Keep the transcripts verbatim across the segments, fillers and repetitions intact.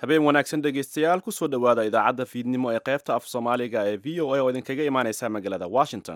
habeen wanaagsan dhegaystayaal kusoo dhowaada idaacadda fiidnimo ee qaybta af soomaaliga ee v o a oo idinkaga imaaneysa magaalada washington.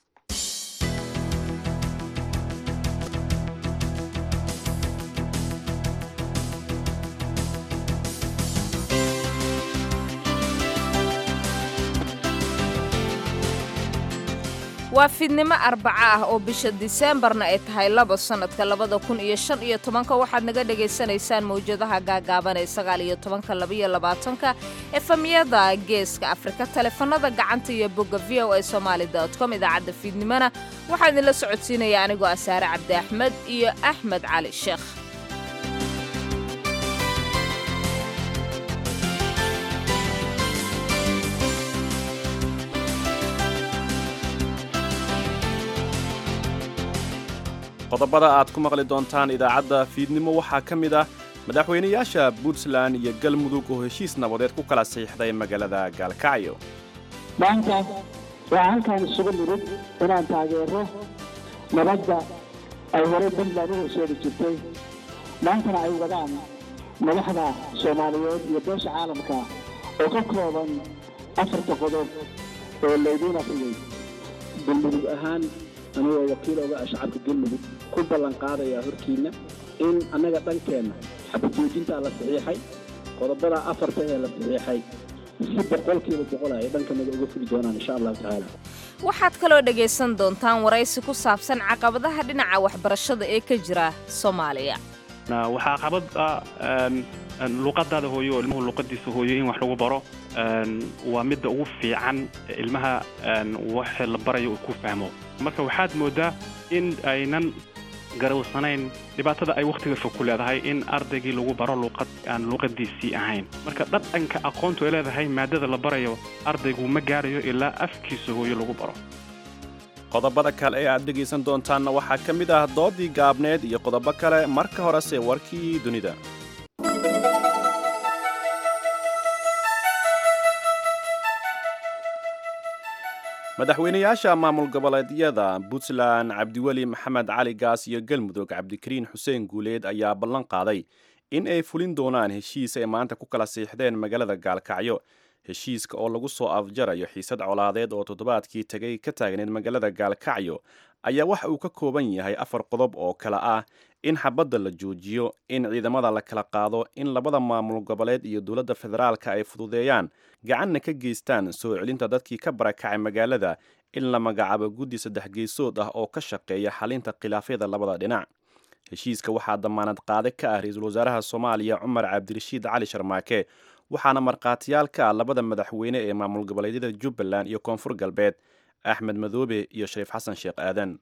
waa fiidnimo arbaca ah oo bisha diseembarna ay tahay laba sannadka labada kun iyo shan iyo tobanka waxaad naga dhegaysanaysaan mawjadaha gaagaaban ee sagaal iyo tobanka labaiyo labaatanka efamiyada geeska afrika taleefanada gacanta iyo bogga v o a somaali dot com idaacadda fiidnimona waxaa idinla socodsiinaya anigoo asaare cabdi axmed iyo axmed cali sheekh. qodobada aad ku maqli doontaan idaacadda fiidnimo waxaa ka mid ah madaxweynayaasha puntland iyo galmudug oo heshiis nabadeed ku kala saxiixday magaalada gaalkacyo. maanta waxaa halkaan isugu nimid inaan taageero nabadda ay horey puntland u horseedi jirtay maantana ay wadaan madaxda soomaaliyeed iyo beesha caalamka oo ka kooban afarta qodob oo laydiin afriyey. galmudug ahaan anigoo wakiil oga ah shacabka galmudug ku ballan qaadaya hortiina in annaga dhankeenna xabadjoojintaa la saxiixay qodobada afarta ee la saxiixay si boqolkiiba boqol ay dhankanaga uga fuli doonaan insha allahu tacaala. waxaad kaloo dhegaysan doontaan waraysi ku saabsan caqabadaha dhinaca waxbarashada ee ka jira soomaaliya. waxaa caqabad ah luqadaada hooyo oo ilmuhu luqadiisa hooyo in wax lagu baro waa midda ugu fiican ilmaha wax la barayo uu ku fahmo. marka waxaad moodaa in aynan garawsanayn dhibaatada ay wakhtiga fog ku leedahay in ardaygii lagu baro luqad aan luqadiisii ahayn. marka dhaqanka aqoontu ay leedahay maadada la barayo ardaygu ma gaarayo ilaa afkiisa hooyo lagu baro. qodobada kale ee aad dhegaysan doontaanna waxaa ka mid ah doodii gaabneed iyo qodobo kale. marka horese warkii dunida. madaxweynayaasha maamul goboleedyada puntland cabdiweli maxamed cali gaas iyo galmudug cabdikariin xuseen guuleed ayaa ballan qaaday in ay fulin doonaan heshiis ay maanta ku kala siixdeen magaalada gaalkacyo. heshiiska oo lagu soo afjarayo xiisad colaadeed oo toddobaadkii tegay ka taagneed magaalada gaalkacyo ayaa waxa uu ka kooban yahay afar qodob oo kale ah in xabadda la joojiyo, in ciidamada la kala qaado, in labada maamul goboleed iyo dowladda federaalka ay fududeeyaan gacanna ka geystaan soo celinta dadkii ka barakacay magaalada, in la magacaabo guddi saddex geesood ah oo ka shaqeeya xalinta khilaafyada labada dhinac. heshiiska waxaa damaanad qaade ka ah ra-iisul wasaaraha soomaaliya cumar cabdirashiid cali sharmaake, waxaana markhaatiyaal ka ah labada madaxweyne ee maamul goboleedyada jubbaland iyo koonfur galbeed axmed madoobe iyo shariif xasan sheekh aadan.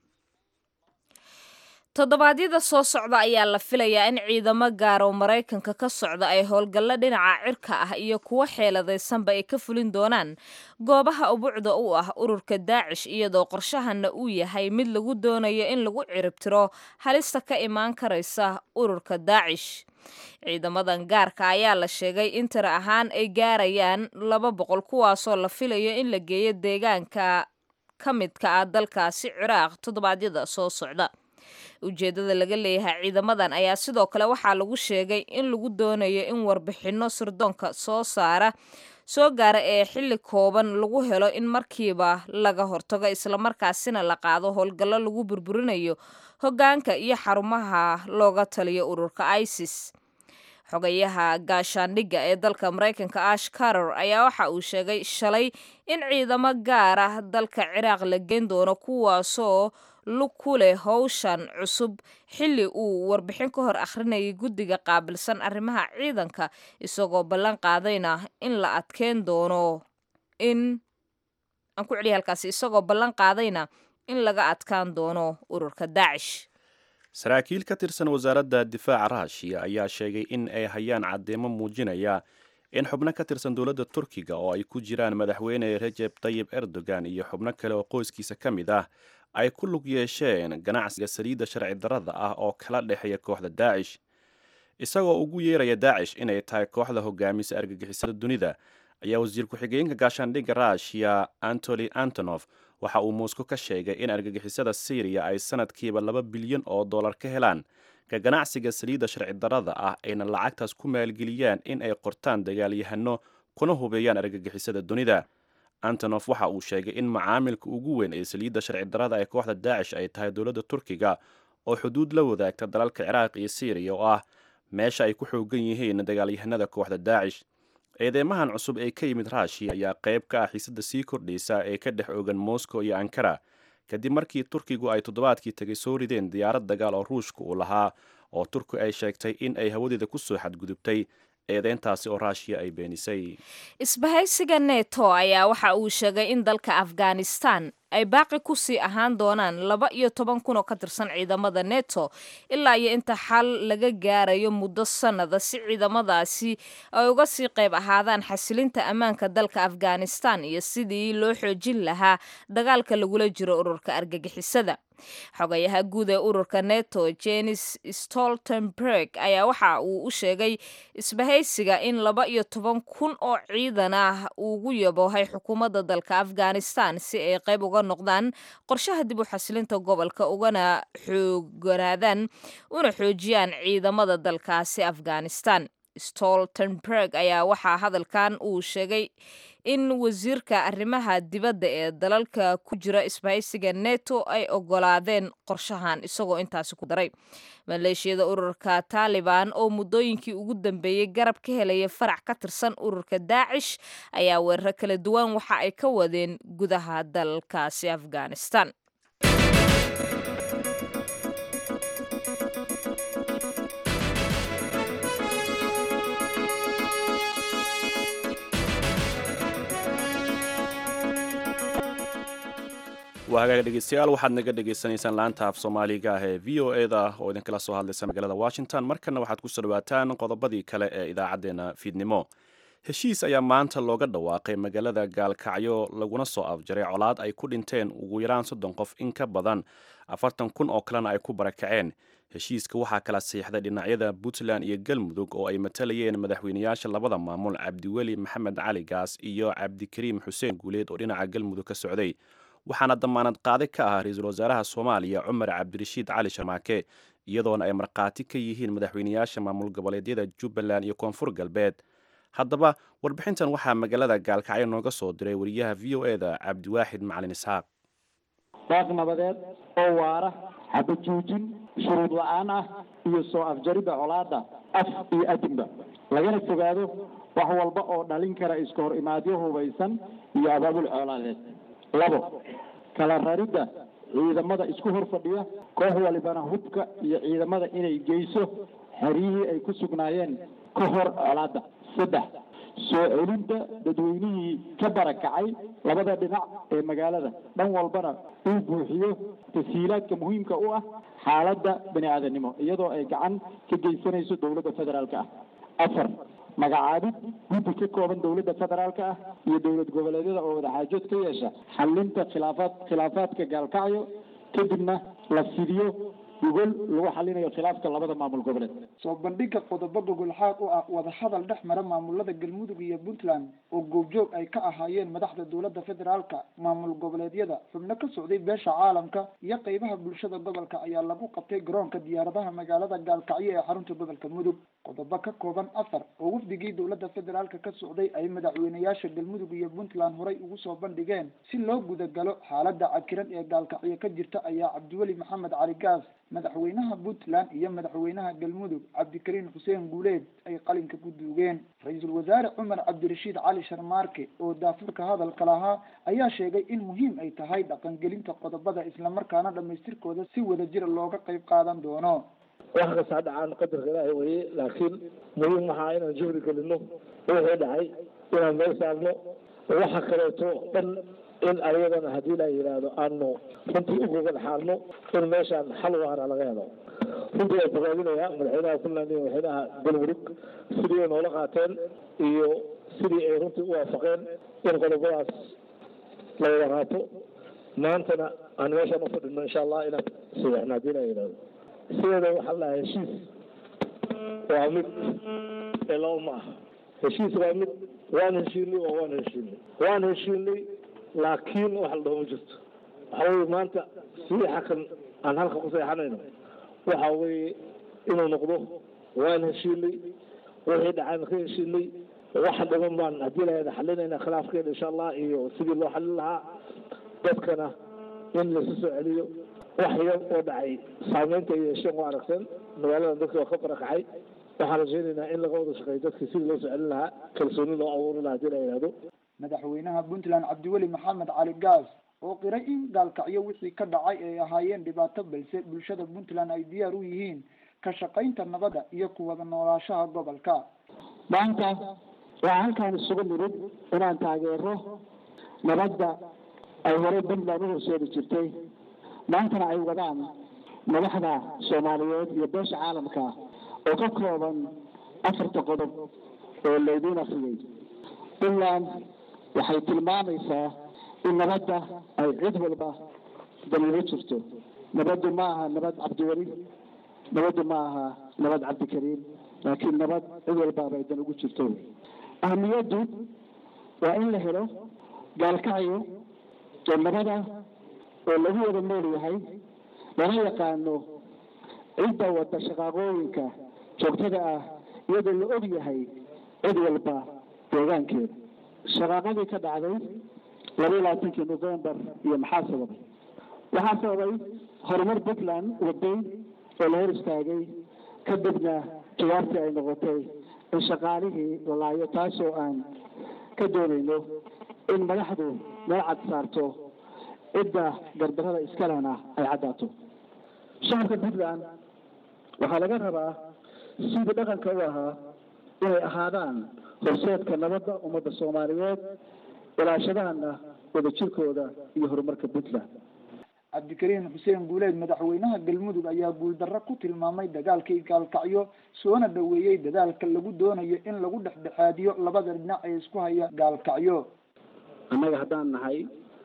toddobaadyada soo socda ayaa la filayaa in ciidamo gaar oo maraykanka ka socda ay howlgallo dhinaca cirka ah iyo kuwo xeeladaysanba ay ka fulin doonaan goobaha ubuucda u ah ururka daacish, iyadoo qorshahana uu yahay mid lagu doonayo in lagu ciribtiro halista ka imaan karaysa ururka daacish. ciidamadan gaarka ayaa la sheegay in tiro ahaan ay gaarayaan laba boqol kuwaasoo la filayo in la geeyo deegaanka ka midka ah dalkaasi ciraaq toddobaadyada soo socda. ujeeddada laga leeyahay ciidamadan ayaa sidoo kale waxaa lagu sheegay in lagu doonayo in warbixinno sirdoonka soo saara soo gaara ee xilli kooban lagu helo in markiiba laga hortago islamarkaasina la qaado howlgallo lagu burburinayo hoggaanka iyo xarumaha looga taliyo ururka isis. xogayaha gaashaandhigga ee dalka maraykanka ash carter ayaa waxa uu sheegay shalay in ciidamo gaar ah dalka ciraaq la geen doono kuwaasoo lug ku leh howshan cusub xilli uu warbixin ka hor akhrinayay guddiga qaabilsan arrimaha ciidanka, isagoo ballan qaadayna in la adkeyn doono in aan ku celiya halkaasi isagoo ballan qaadayna in laga adkaan doono ururka daacish. saraakiil ka tirsan wasaaradda difaaca raashiya ayaa sheegay in ay hayaan caddeemo muujinaya in xubno ka tirsan dowladda turkiga oo ay ku jiraan madaxweyne rajeb tayyib erdogan iyo xubno kale oo qoyskiisa ka mid ah ay ku lug yeesheen ganacsiga saliidda sharci darrada ah oo kala dhexeeya kooxda daacish. isagoo ugu yeeraya daacish inay tahay kooxda hogaamisa argagixisada dunida ayaa wasiir ku-xigeenka gaashaandhigga raashiya antoli antonof waxa uu moscow ka sheegay in argagixisada syriya ay sanadkiiba laba bilyan oo dollar ka helaan ka ganacsiga saliidda sharci darrada ah ayna lacagtaas ku maalgeliyaan in ay qortaan dagaalyahano kuna hubeeyaan argagixisada dunida. antonof waxa uu sheegay in macaamilka ugu weyn ee saliidda sharci darrada ee kooxda daacish ay tahay dowladda turkiga oo xuduud la wadaagta dalalka ciraaq iyo syriya oo ah meesha ay ku xoogan yihiin dagaalyahanada kooxda daacish. eedeymahan cusub ee ka yimid raashiya ayaa qayb ka ah xiisadda sii kordhaysa ee ka dhex ogan moscow iyo ankara kadib markii turkigu ay toddobaadkii tegay soo rideen diyaarad dagaal oo ruushka uu lahaa oo turki ay sheegtay in ay hawadeeda ku soo xadgudubtay eedeyntaasi oo raashiya ay beenisay. isbahaysiga neto ayaa waxa uu sheegay in dalka afghanistan ay baaqi ku sii ahaan doonaan laba iyo toban kun oo ka tirsan ciidamada neto ilaa iyo inta xal laga gaarayo muddo sannada si ciidamadaasi ay uga sii qayb ahaadaan xasilinta ammaanka dalka afghanistan iyo sidii loo xoojin lahaa dagaalka lagula jiro ururka argagixisada. xogayaha guud ee ururka neto jenis stoltenberg ayaa waxa uu u sheegay isbahaysiga in laba iyo toban kun oo ciidan ah ugu yaboohay xukuumadda dalka afghanistan si ay qayb uga noqdaan qorshaha dib u xasilinta gobolka ugana xooganaadaan una xoojiyaan ciidamada dalkaasi afghanistan. stoltenberg ayaa waxaa hadalkan uu sheegay in wasiirka arrimaha dibadda ee dalalka ku jira isbahaysiga neto ay ogolaadeen qorshahan isagoo intaasi ku daray. maleeshiyada ururka taliban oo muddooyinkii ugu dambeeyey garab ka helaya farac ka tirsan ururka daacish ayaa weeraro kala duwan waxa ay ka wadeen gudaha dalkaasi afghanistan. waa hagaag dhegeystayaal waxaad naga dhegaysanaysaan laanta af soomaaliga ah ee v o e da oo idinkala soo hadlaysa magaalada washington. markana waxaad ku soo dhawaataan qodobadii kale ee idaacaddeenna fiidnimo. heshiis ayaa maanta looga dhawaaqay magaalada gaalkacyo laguna soo afjaray colaad ay ku dhinteen ugu yaraan soddon qof in ka badan afartan kun oo kalena ay ku barakaceen. heshiiska waxaa kala siixday dhinacyada puntland iyo galmudug oo ay matalayeen madaxweynayaasha labada maamul cabdiweli maxamed cali gaas iyo cabdikariim xuseen guuleed oo dhinaca galmudug ka socday. waxaana damaanad qaade ka ah ra-iisul wasaaraha soomaaliya cumar cabdirashiid cali sharmaake iyadoona ay markhaati ka yihiin madaxweynayaasha maamul goboleedyada jubbaland iyo koonfur galbeed. haddaba warbixintan waxaa magaalada gaalkacyo nooga soo diray wariyaha v o e da cabdiwaaxid macalin isxaaq. baaq nabadeed oo waara xabajoojin shuruud la-aan ah iyo soo afjaridda colaadda af iyo adinba lagana fogaado wax walba oo dhalin kara iska hor imaadyo hubaysan iyo abaabul colaadeed. labo kala raridda ciidamada isku hor fadhiya koox walibana hubka iyo ciidamada inay geyso xeryihii ay ku sugnaayeen ka hor colaadda. saddex soo celinta dadweynihii ka barakacay labada dhinac ee magaalada dhan walbana uu buuxiyo tasiilaadka muhiimka u ah xaaladda bani aadamnimo iyadoo ay gacan ka geysanayso dowladda federaalka ah. afar magacaabid guddi ka kooban dowladda federaalka ah iyo dowlad goboleedyada oo wadaxaajood ka yeesha xalinta khilaafaad khilaafaadka gaalkacyo kadibna la fidiyo gogol lagu xalinayo khilaafka labada maamul goboleed. soo bandhiga qodobo gogolxaad u ah wadahadal dhex mara maamulada galmudug iyo puntland oo goobjoog ay ka ahaayeen madaxda dowladda federaalka maamul goboleedyada xubno ka socday beesha caalamka iyo qaybaha bulshada gobolka ayaa lagu qabtay garoonka diyaaradaha magaalada gaalkacyo ee xarunta gobolka mudug. qodobo ka kooban afar oo wafdigii dowladda federaalka ka socday ay madaxweynayaasha galmudug iyo puntland horay ugu soo bandhigeen si loo gudagalo xaaladda cakiran ee gaalkacyo ka jirta ayaa cabdiweli maxamed cali gaas madaxweynaha puntland iyo madaxweynaha galmudug cabdikariim xuseen guuleed ay qalinka ku duugeen. ra-iisul wasaare cumar cabdirashiid cali sharmaarke oo daafurka hadalka lahaa ayaa sheegay in muhiim ay tahay dhaqangelinta qodobada islamarkaana dhamaystirkooda si wadajira looga qayb qaadan doono. wax kastaa dhacaan qadarka ilaahay weye laakiin muhiim waxaa inaan juhdi gelino wixii dhacay inaan meel saarno waxa kaleeto dhan in ayadana haddii la yidhaahdo aanu runtii u gogol xaarno in meeshaan xal waara laga helo. runtii ay fogaadinayaa madaxweynaha puntland iyo madaxweynaha galmudug sidii ay noola qaateen iyo sidii ay runtii u waafaqeen in qodobadaas la wada qaato maantana aan meeshaan u fadhino insha allah inaan sadeexna haddii la yidhaahdo. sideeda waxaa la dhahaa heshiis waa mid ee laba ma aha. heshiis waa mid waan heshiinay oo waan heshiinay waan heshiinay laakiin wax la dhaho ma jirto waxaweye maanta sidii xakan aan halka ku seexanayno waxa weeye inuu noqdo waan heshiinay wixii dhacaan ka heshiinay waxa dhiman baan haddii la xalinayna khilaafkeena insha allah iyo sidii loo xalin lahaa dadkana in la soo celiyo wax yar oo dhacay saameynta iyo yeesheen waa aragteen magaalada dadka waa ka barakacay waxaan rajaynaynaa in laga wada shaqeeyo dadka sidii loo soo celin lahaa kalsooni loo abuuri lahaa haddii la yidhaahdo madaxweynaha puntland cabdiweli maxamed cali gaas oo qiray in gaalkacyo wixii ka dhacay ay ahaayeen dhibaato balse bulshada puntland ay diyaar u yihiin ka shaqaynta nabadda iyo ku wada noolaashaha gobolka. maanta waxaa halkaan isugu nimid inaan taageero nabadda ay horey puntland u horseedi jirtay maantana ay wadaan madaxda soomaaliyeed iyo beesha caalamka oo ka kooban afarta qodob oo laydiin akriyey. puntland waxay tilmaamaysaa in nabadda ay cid walba daliilo jirto. nabaddu ma aha nabad cabdiweli, nabaddu ma aha nabad cabdikariim, laakiin nabad cid walbaaba ay dan ugu jirto. ahmiyaddu waa in la helo gaalkacyo oo nabada oo lagu wada nool yahay lana yaqaano cidda wada shaqaaqooyinka joogtada ah iyadoo la og yahay cid walba deegaankeeda. shaqaaqadii ka dhacday laba iyo labaatankii novembar iyo maxaa sababay? waxaa sababay horumar puntland waday oo la hor istaagay kadibna jawaabtii ay noqotay in shaqaalihii la laayo, taasoo aan ka doonayno in madaxdu meel cad saarto cidda gardarada iskalena ay caddaato. shacabka puntland waxaa laga rabaa sidii dhaqanka u ahaa inay ahaadaan horseedka nabadda ummadda soomaaliyeed, ilaashadaana wadajirkooda iyo horumarka puntland. cabdikariin xuseen guuleed madaxweynaha galmudug ayaa guuldarro ku tilmaamay dagaalkii gaalkacyo soona dhaweeyey dadaalka lagu doonayo in lagu dhexdhexaadiyo labada dhinac ee isku haya gaalkacyo. annaga haddaan nahay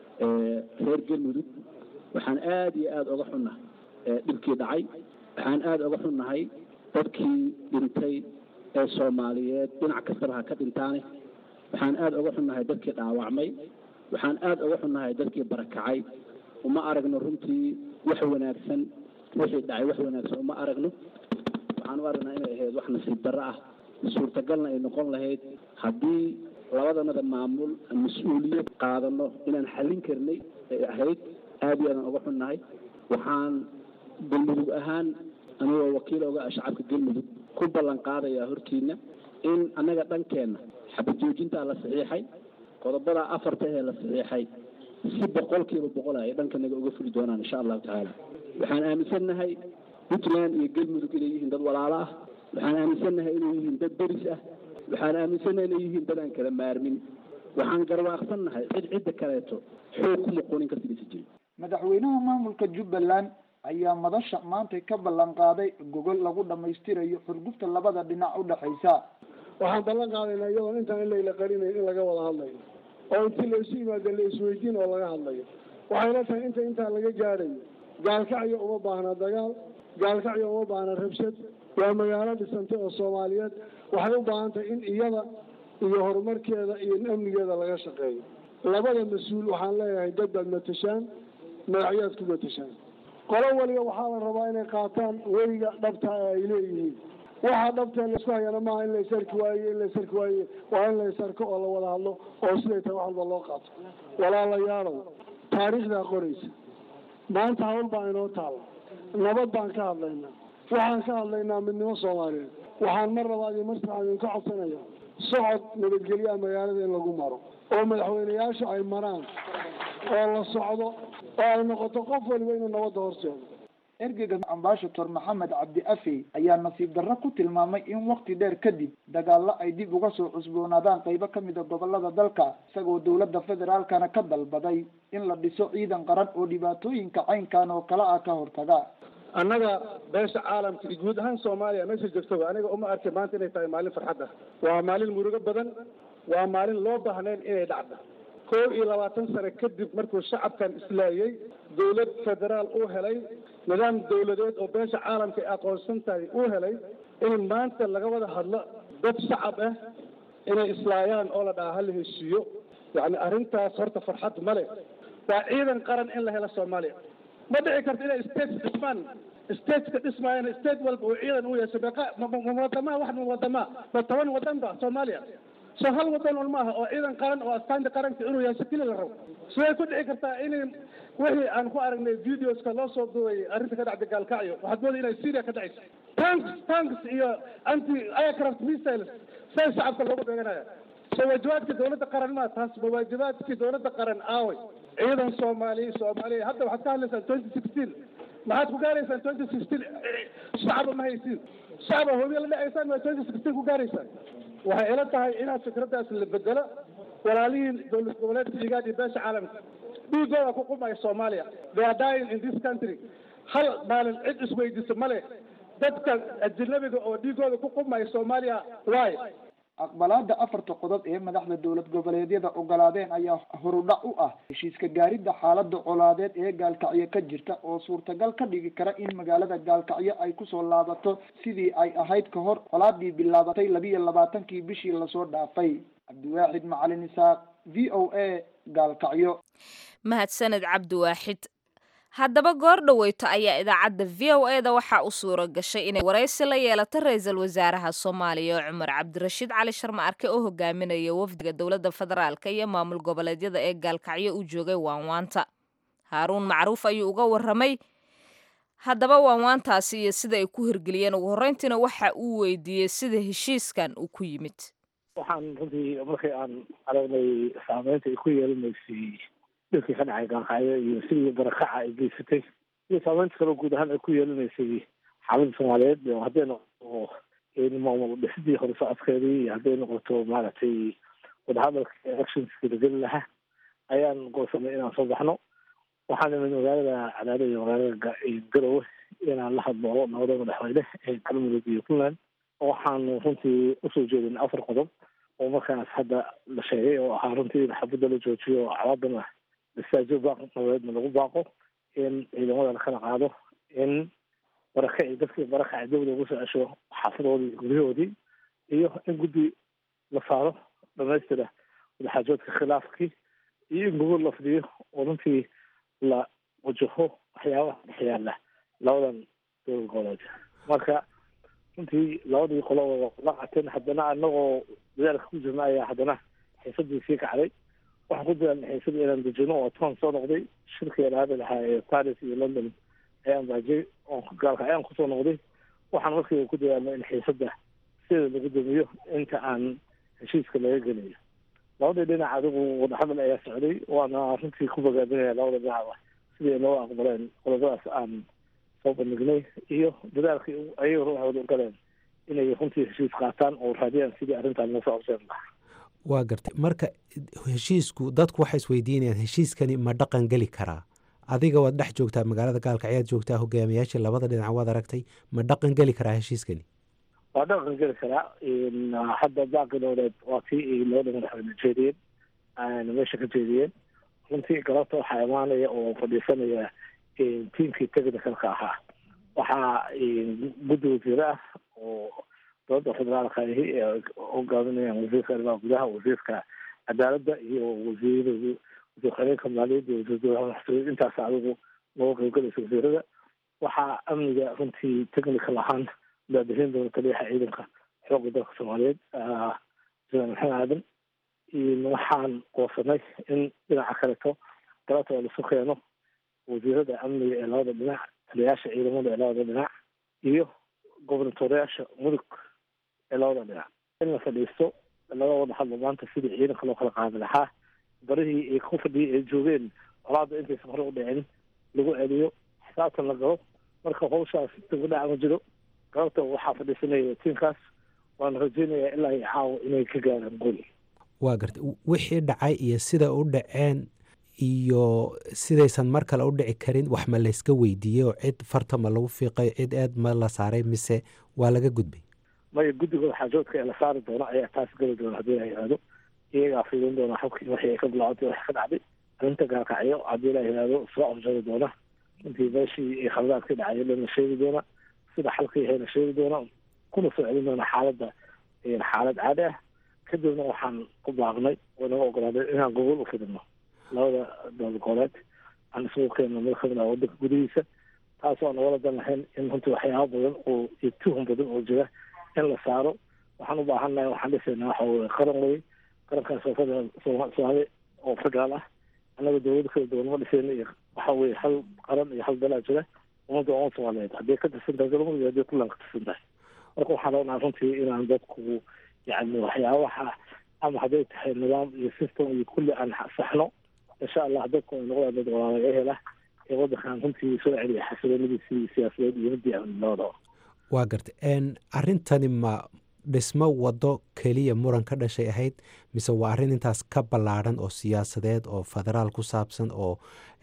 reer galmudug waxaan aada iyo aada oga xunnahay dhibkii dhacay. waxaan aada oga xunnahay dadkii dhintay ee soomaaliyeed dhinac kastaba ha ka dhintaane. waxaan aada oga xunnahay dadkii dhaawacmay. waxaan aada oga xunnahay dadkii barakacay. uma aragno runtii wax wanaagsan wixii dhacay wax wanaagsan uma aragno. waxaan u aragnaa inay ahayd wax nasiib darro ah. suurtagalna ay noqon lahayd haddii labadanada maamul mas-uuliyad qaadano inaan xallin karnay ay ahayd. aada iyo aadan uga xunnahay. waxaan galmudug ahaan anigoo wakiil oga ah shacabka galmudug ku ballan qaadayaa hortiina in annaga dhankeenna xabad joojintaa la saxiixay, qodobada afarta ee la saxiixay si boqolkiiba boqol ay dhankanaga uga fuli doonaan insha allahu tacaala. waxaan aaminsannahay puntland iyo galmudug inay yihiin dad walaalo ah. waxaan aaminsannahay inay yihiin dad deris ah. waxaan aaminsannahay inay yihiin dad aan kala maarmin. waxaan garwaaqsannahay cid cidda kaleeto xoog ku muquunin ka sigisi jirin. madaxweynaha maamulka jubbaland ayaa madasha maanta ka ballan qaaday gogol lagu dhamaystirayo xurgufta labada dhinac u dhaxaysa. waxaan ballan qaadaynaa iyadoo intaan in layla qarinayo in laga wada hadlayo oo intii laysu yimaado la isweydiin oo laga hadlayo. waxayna tahay inta intaa laga gaadhayo gaalkacyo uma baahna dagaal, gaalkacyo uma baahna rabshad. waa magaalo dhisantay oo soomaaliyeed. waxay u baahan tahay in iyada iyo horumarkeeda iyo amnigeeda laga shaqeeyo. labada mas-uul waxaan leeyahay dad baad matashaan, magacyaad ku matashaan. qolo waliba waxaa la rabaa inay qaataan weriga dhabta ee ay leeyihiin. waxaa dhabta laisku hayana maaha in la isarki waaye in la isarki waaye waa in la isarko oo la wada hadlo oo siday tahay wax walba loo qaato. walaalayaalow, taariikhdaa qoraysa. maanta hawl baa inoo taala. nabad baan ka hadlaynaa. waxaan ka hadlaynaa midnimo soomaaliyeed. waxaan mar labaad iyo mar saddexaad idinka codsanaya socod nabadgelyaha magaalada in lagu maro oo madaxweyneyaashu ay maraan oo la socdo oo ay noqoto qof waliba inuu nabadda horseedo. ergeyga ambaashator maxamed cabdi afi ayaa nasiib darro ku tilmaamay in waqti dheer kadib dagaallo ay dib uga soo cusboonaadaan qaybo ka mid a gobolada dalka, isagoo dowladda federaalkana ka dalbaday in la dhiso ciidan qaran oo dhibaatooyinka caynkan oo kale ah ka hortaga. annaga beesha caalamka iyo guud ahaan soomaaliya meesha joogtaba aniga uma arkay maanta inay tahay maalin farxad ah. waa maalin murugo badan. waa maalin loo baahnayn inay dhacdo. koob iyo labaatan sano kadib markuu shacabkan islaayay, dowlad federaal uu helay, nidaam dowladeed oo beesha caalamka ay aqoonsan tahay uu helay, in maanta laga wada hadlo dad shacab ah inay islaayaan oo la dhaha hala heshiiyo. yacni arrintaas horta farxad ma leh. waa ciidan qaran in la helo soomaaliya ma dhici karto inay state dhismaan stateka dhismaayana state walba uu ciidan u yeesho wadamaha wax wadama ba toban wadan ba soomaaliya so hal wadan un maaha oo ciidan qaran oo astaanta qaranka inuu yeesho keli la rabo siday ku dhici kartaa inay wixii aan ku aragnay videoska loo soo duway arrinta ka dhacda gaalkacyo waxaad mooday inay syria ka dhacayso tanks tanks iyo anti aircraft missiles say shacabka loogu beeganaya so waajibaadkii dowladda qaran maa taas ba waajibaadkii dowladda qaran aaway ciidan soomaali soomaaliya hadda waxaad ka hadlaysaan twenty sixteen maxaad ku gaaraysaan twenty sixteen shacaba ma haysiin shacaba hobiya la dhacaysaan waa twenty sixteen ku gaaraysaan waxay ila tahay inaad fikraddaas la bedelo walaalihiin dowlad goboleedka igaad iyo beesha caalamka dhiigooda ku qumaya soomaaliya they are dying in this country hal maalin cid isweydiisa ma leh dadka ajnabiga oo dhiigooda ku qumaya soomaaliya waay aqbalaada afarta qodob ee madaxda dowlad goboleedyada ogolaadeen ayaa horudhac u ah heshiiska gaaridda xaalada colaadeed ee gaalkacyo ka jirta oo suurtagal ka dhigi kara in magaalada gaalkacyo ay kusoo laabato sidii ay ahayd ka hor colaadii bilaabatay labiyo labaatankii bishii lasoo dhaafay. cabdiwaaxid macalin isaaq, v o a, gaalkacyo. mahadsaned cabdiwaaxid. haddaba goor dhaweyto ayaa idaacadda v o e da waxaa u suura gashay inay waraysi la yeelato ra-iisul wasaaraha soomaaliya oo cumar cabdirashiid cali sharma arke oo hogaaminaya wafdiga dowladda federaalk iyo maamul goboleedyada ee gaalkacyo u joogay waanwaanta. haaruun macruuf ayuu uga waramay haddaba waanwaantaasi iyo sida ay ku hirgeliyeen. ugu horreyntiina waxa uu weydiiyey sida heshiiskan uu ku yimid. waxaan runtii markii aan aragnay saameynta ay ku yeelanaysay dhulkii ka dhacay gaalkacyo iyo sidii barakaca ay geysatay iyo saameynta kaloo guud ahaan ay ku yeelanaysay xaaladda soomaaliyeed hadday noqoto maamul dhisidii hore socodkeedii iyo hadday noqoto maaragtay wadahadalka electionskii la geli lahaa ayaan goosanay inaan soo baxno. waxaan imid magaalada cadaado iyo magaalada garowe inaan la hadlo nabada madaxweyne ee galmudug iyo puntland. waxaan runtii usoo jeedin afar qodob oo markaas hadda la sheegay oo ahaa runtii in xabadda la joojiyo oo calaadana masaajo baaq nabadeedna lagu baaqo, in ciidamada lakala qaado, in barakaci dadkii barakaci dib loogu soo cesho xaafadoodii iyo guryahoodii, iyo in guddi la saaro dhamaystira wadaxaajoodka khilaafkii, iyo in gogol la fidiyo oo runtii la wajaho waxyaabaha dhexyaala labadan dowlad goboleed. marka runtii labadii qolo la qateen haddana anagoo dadaalka ku jirna ayaa haddana xiisadii sii kacday. waxaan ku dadaalnay xiisadii inaan dejino oo toban soo noqday shirkii lahaadi lahaa ee paris iyo london ayaan baajay oo gaalka ayaan kusoo noqday. waxaan markiiba ku dadaalnay in xiisada sida lagu damiyo inta aan heshiiska laga gelayo. labadii dhinac adigu wadahadal ayaa socday, waana runtii ku bogaadinaya labada dhinacba sidii noo aqbaleen qodobadaas aan soo bandhignay iyo dadaalkii ayaga ruuxooda u galeen inay runtii heshiis qaataan oo raadiyaan sidii arrintan loo soo abseen lahaa. waa gartay. marka heshiisku dadku waxay isweydiinayaan heshiiskani ma dhaqan geli karaa? adiga waad dhex joogtaa magaalada gaalkacyaad joogtaa, hogaamiyaashii labada dhinac waad aragtay, ma dhaqan geli karaa heshiiskani? waa dhaqan geli karaa. hadda baaqi dowleed waa tii labada madaxweyne jeediyeen meesha ka jeediyeen. runtii galabta waxaa imaanaya oo fadhiisanaya tiimkii technicalka ahaa. waxaa guddi wasiire ah oo dowladda federaalka ahi ee hogaaminayaan wasiirka arrimaha gudaha, wasiirka cadaaladda iyo wasiir wasiir xoreenka maaliyadda iyo wasiir intaas adigu nooga qaybgalaysa wasiirada. waxaa amniga runtii technical ahaan baabixin doona taliyaha ciidanka xoogga dalka soomaaliyeed jenaraal maxamed aadan. waxaan goosanay in dhinaca kaleto galabta oo lasu keeno wasiirada amniga ee labada dhinac, taliyayaasha ciidamada ee labada dhinac iyo gobernatoreyaasha mudug ee labada dhinac in la fadhiisto laga wada hadlo maanta sidii ciidanka loo kala qaadi lahaa. barihii ay ku fadhiyay ay joogeen colaada intaysan hore u dhicin lagu celiyo, xisaabtan la galo. marka hawshaas dibadhac ma jiro. galabta waxaa fadhiisanaya tiimkaas, waana rajeynayaa ilaa iyo caawo inay ka gaaraan gol. waa gartay. wixii dhacay iyo sida u dhaceen iyo sidaysan mar kale u dhici karin wax ma layska weydiiyey oo cid farta ma lagu fiiqay, cid eed ma la saaray, mise waa laga gudbay? maya guddiga xaajoodka ee la saari doono ayaa taas geli doona haddii la yihahdo. iyagaa fiidin doona xubkii waxii ay ka bilaacantay wax ka dhacday arrinta gaalkacyo haddii la yihahdo soo abjari doona. runtii meeshii khaladaadkii dhacay lana sheegi doona, sida xalkii hayna sheegi doona, kuna soo celin doona xaaladda xaalad caadi ah. kadibna waxaan ku baaqnay oo naga ogolaaday inaan gogol u fidino labada dowlad goboleed aan isugu keenno mid kamid ah wadanka gudihiisa taasoo aan wala dan lahayn in runtii waxyaaba badan oo iyo tuhun badan oo jira in la saaro waxaan u baahannahay waxaan dhisaynaa waxa weye qaran wey qarankaas oo federal soomaali oo federaal ah annaga dowlada kala duwan ma dhisayna iyo waxa weye hal qaran iyo hal dalaa jira ummadda umad soomaaliyeed hadday ka tirsan tahay galmudug iyo hadday puntland ka tirsan tahay marka waxaan rabnaa runtii inaan dadku yacni waxyaabaha ama hadday tahay nidaam iyo system iyo kulli aan saxno insha allah dadku ay noqdaan dad walaala ehela ee waddankan runtii soo celiya xasiloonadiisii siyaasadeed iyo midii labadaba waa gartay arrintani ma dhismo waddo keliya muran ka dhashay ahayd mise waa arrin intaas ka ballaadhan oo siyaasadeed oo federaal ku saabsan oo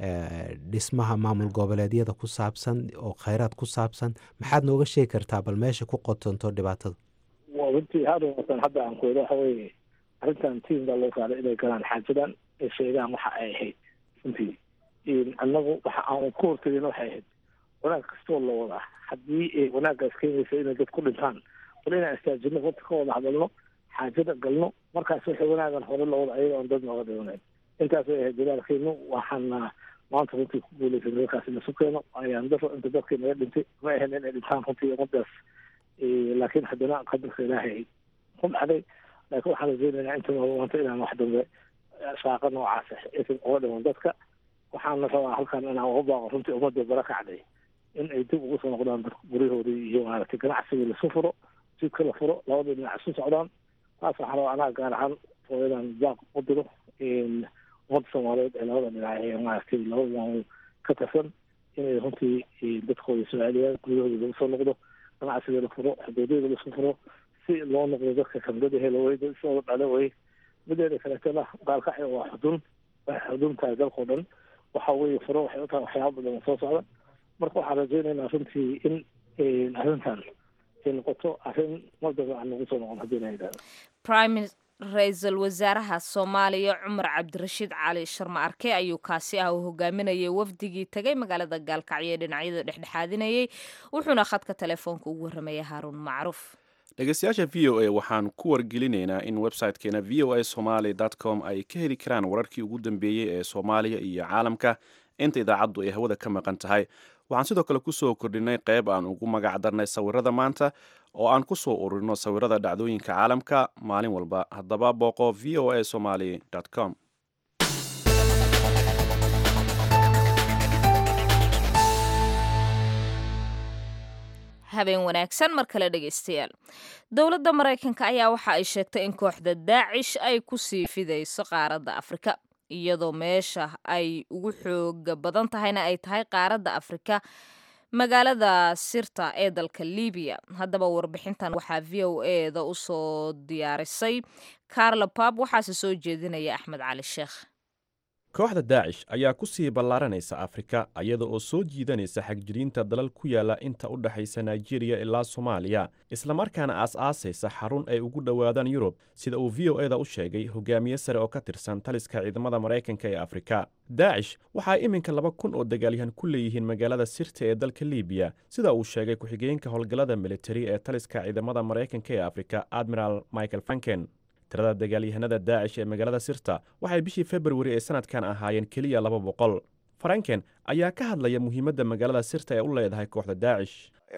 dhismaha maamul goboleedyada ku saabsan oo khayraad ku saabsan maxaad nooga sheegi kartaa bal meesha ku qotonto dhibaatada waa runtii hadan hadda aan kuwada waxa weye arrintan tiim baa loo saaray inay galaan xaajadan ay sheegaan waxa ay ahayd runtii annagu waxa aan ku hortagin waxay ahayd wanaag kastoo la wadaa haddii wanaaggaas keenaysa inay dad ku dhintaan wala inaan istaajino horta ka wada hadalno xaajada galno markaas waxay wanaagan hore la wada ayaga oon dad nooga dhimanayn intaas way ahayd dadaalkeenu waxaana maanta runtii ku guulaysan dalkaas ina su keeno ayaan daro inta dadkii naga dhintay ma ahayn inay dhintaan runtii ummadaas laakiin haddana qadarka ilaahay ku dhacday laakiin waxaan rajeynaynaa inta maanta inaan wax dambe shaaqa noocaas aysan uga dhiman dadka waxaana rabaa halkan inaan uga baaqo runtii ummadda bara kacday in ay dib ugu soo noqdaan dadka guryahoodii iyo maaragtay ganacsigii lasu furo jidka la furo labada dhinac isu socdaan taas waxaan rabaa anaa gaar ahaan hooyadan baaq u diro ummadda soomaaliyeed ee labada dhinac ee maaragtay labada maamul ka tirsan inay runtii dadkooda soo celiyaan guryahooda lagu soo noqdo ganacsiga la furo xuduudyada lasu furo si loo noqdo dadka kamdada helowey dad isooda dhalowey mideeda kaleetana gaalkacyo waa xudun waxay xudun tahay dalkao dhan waxa weeye furo waxay u tahay waxyaaba badan soo socda marka waxaan rajeynaynaa runtii in arrintan ay noqoto arrin mardaba aan nagu soo noqon haddii la yidhahdo prime ra-iisul wasaaraha soomaaliya cumar cabdirashiid cali sharma arke ayuu kaasi ah uu hogaaminayay wafdigii tagay magaalada gaalkacyo ee dhinacyada dhexdhexaadinayay wuxuuna khadka telefoonka ugu warramaya haaruun macruuf dhegeystayaasha v o a waxaan ku wargelinaynaa in website-keena v o a somaly dot com ay ka heli karaan wararkii ugu dambeeyey ee soomaaliya iyo caalamka inta idaacaddu ay hawada ka maqan tahay waxaan sidoo kale ku soo kordhinay qayb aan ugu magac darnay sawirada maanta oo aan ku soo ururino sawirada dhacdooyinka caalamka maalin walba haddaba booqo v o a somaly dot com habeen wanaagsan mar kale dhegaystayaal dowladda maraykanka ayaa waxa ay sheegtay in kooxda daacish ay ku sii fidayso qaaradda afrika iyadoo meesha ay ugu xooga badan tahayna ay tahay qaaradda afrika magaalada sirta ee dalka libiya haddaba warbixintan waxaa v o eda u soo diyaarisay carla pab waxaase soo jeedinaya axmed cali sheekh kooxda daacish ayaa ku sii ballaaranaysa afrika iyada oo soo jiidanaysa xagjiriinta dalal ku yaala inta u dhexaysa nigeriya ilaa soomaaliya islamarkaana aas-aasaysa xarun ay ugu dhowaadaan yurub sida uu v o eda u sheegay hogaamiye sare oo ka tirsan taliska ciidamada maraykanka ee afrika daacish waxaa iminka laba kun oo dagaalyahan ku leeyihiin magaalada sirta ee dalka libiya sida uu sheegay ku-xigeenka howlgallada militari ee taliska ciidamada maraykanka ee afrika admiral michael franken tirada dagaalyahanada daacish ee magaalada sirta waxay bishii februari ee sanadkan ahaayeen keliya laba boqol franken ayaa ka hadlaya muhiimadda magaalada sirta ee u leedahay kooxda daacish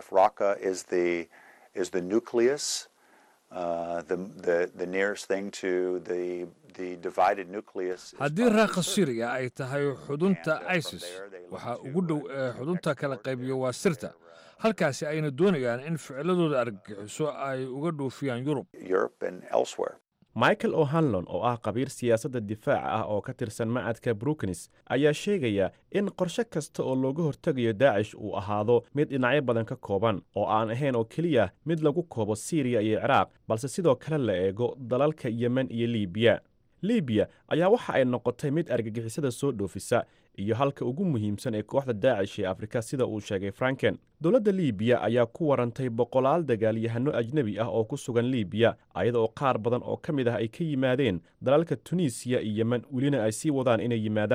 haddii raaqa siriya ay tahay xudunta isis waxaa ugu dhow ee xudunta kala qaybiyo waa sirta halkaasi ayna doonayaan in ficiladooda argagixiso ay uga dhoofiyaan yurub michael o'hanlon oo ah qabiir siyaasadda difaaca ah oo ka tirsan macadka brookins ayaa sheegaya in qorshe kasta oo looga hortegayo daacish uu ahaado mid dhinacyo badan ka kooban oo aan ahayn oo keliya mid lagu koobo siiriya iyo ciraaq balse sidoo kale la eego dalalka yemen iyo libiya libiya ayaa waxa ay noqotay mid argagixisada soo dhoofisa iyo halka ugu muhiimsan ee kooxda daacish ee afrika sida uu sheegay franken dowladda libiya ayaa ku warantay boqolaal dagaalyahano ajnebi ah oo ku sugan libiya ayada oo qaar badan oo ka mid ah ay ka yimaadeen dalalka tunisiya iyo yemen welina ay sii wadaan inay yimaadaan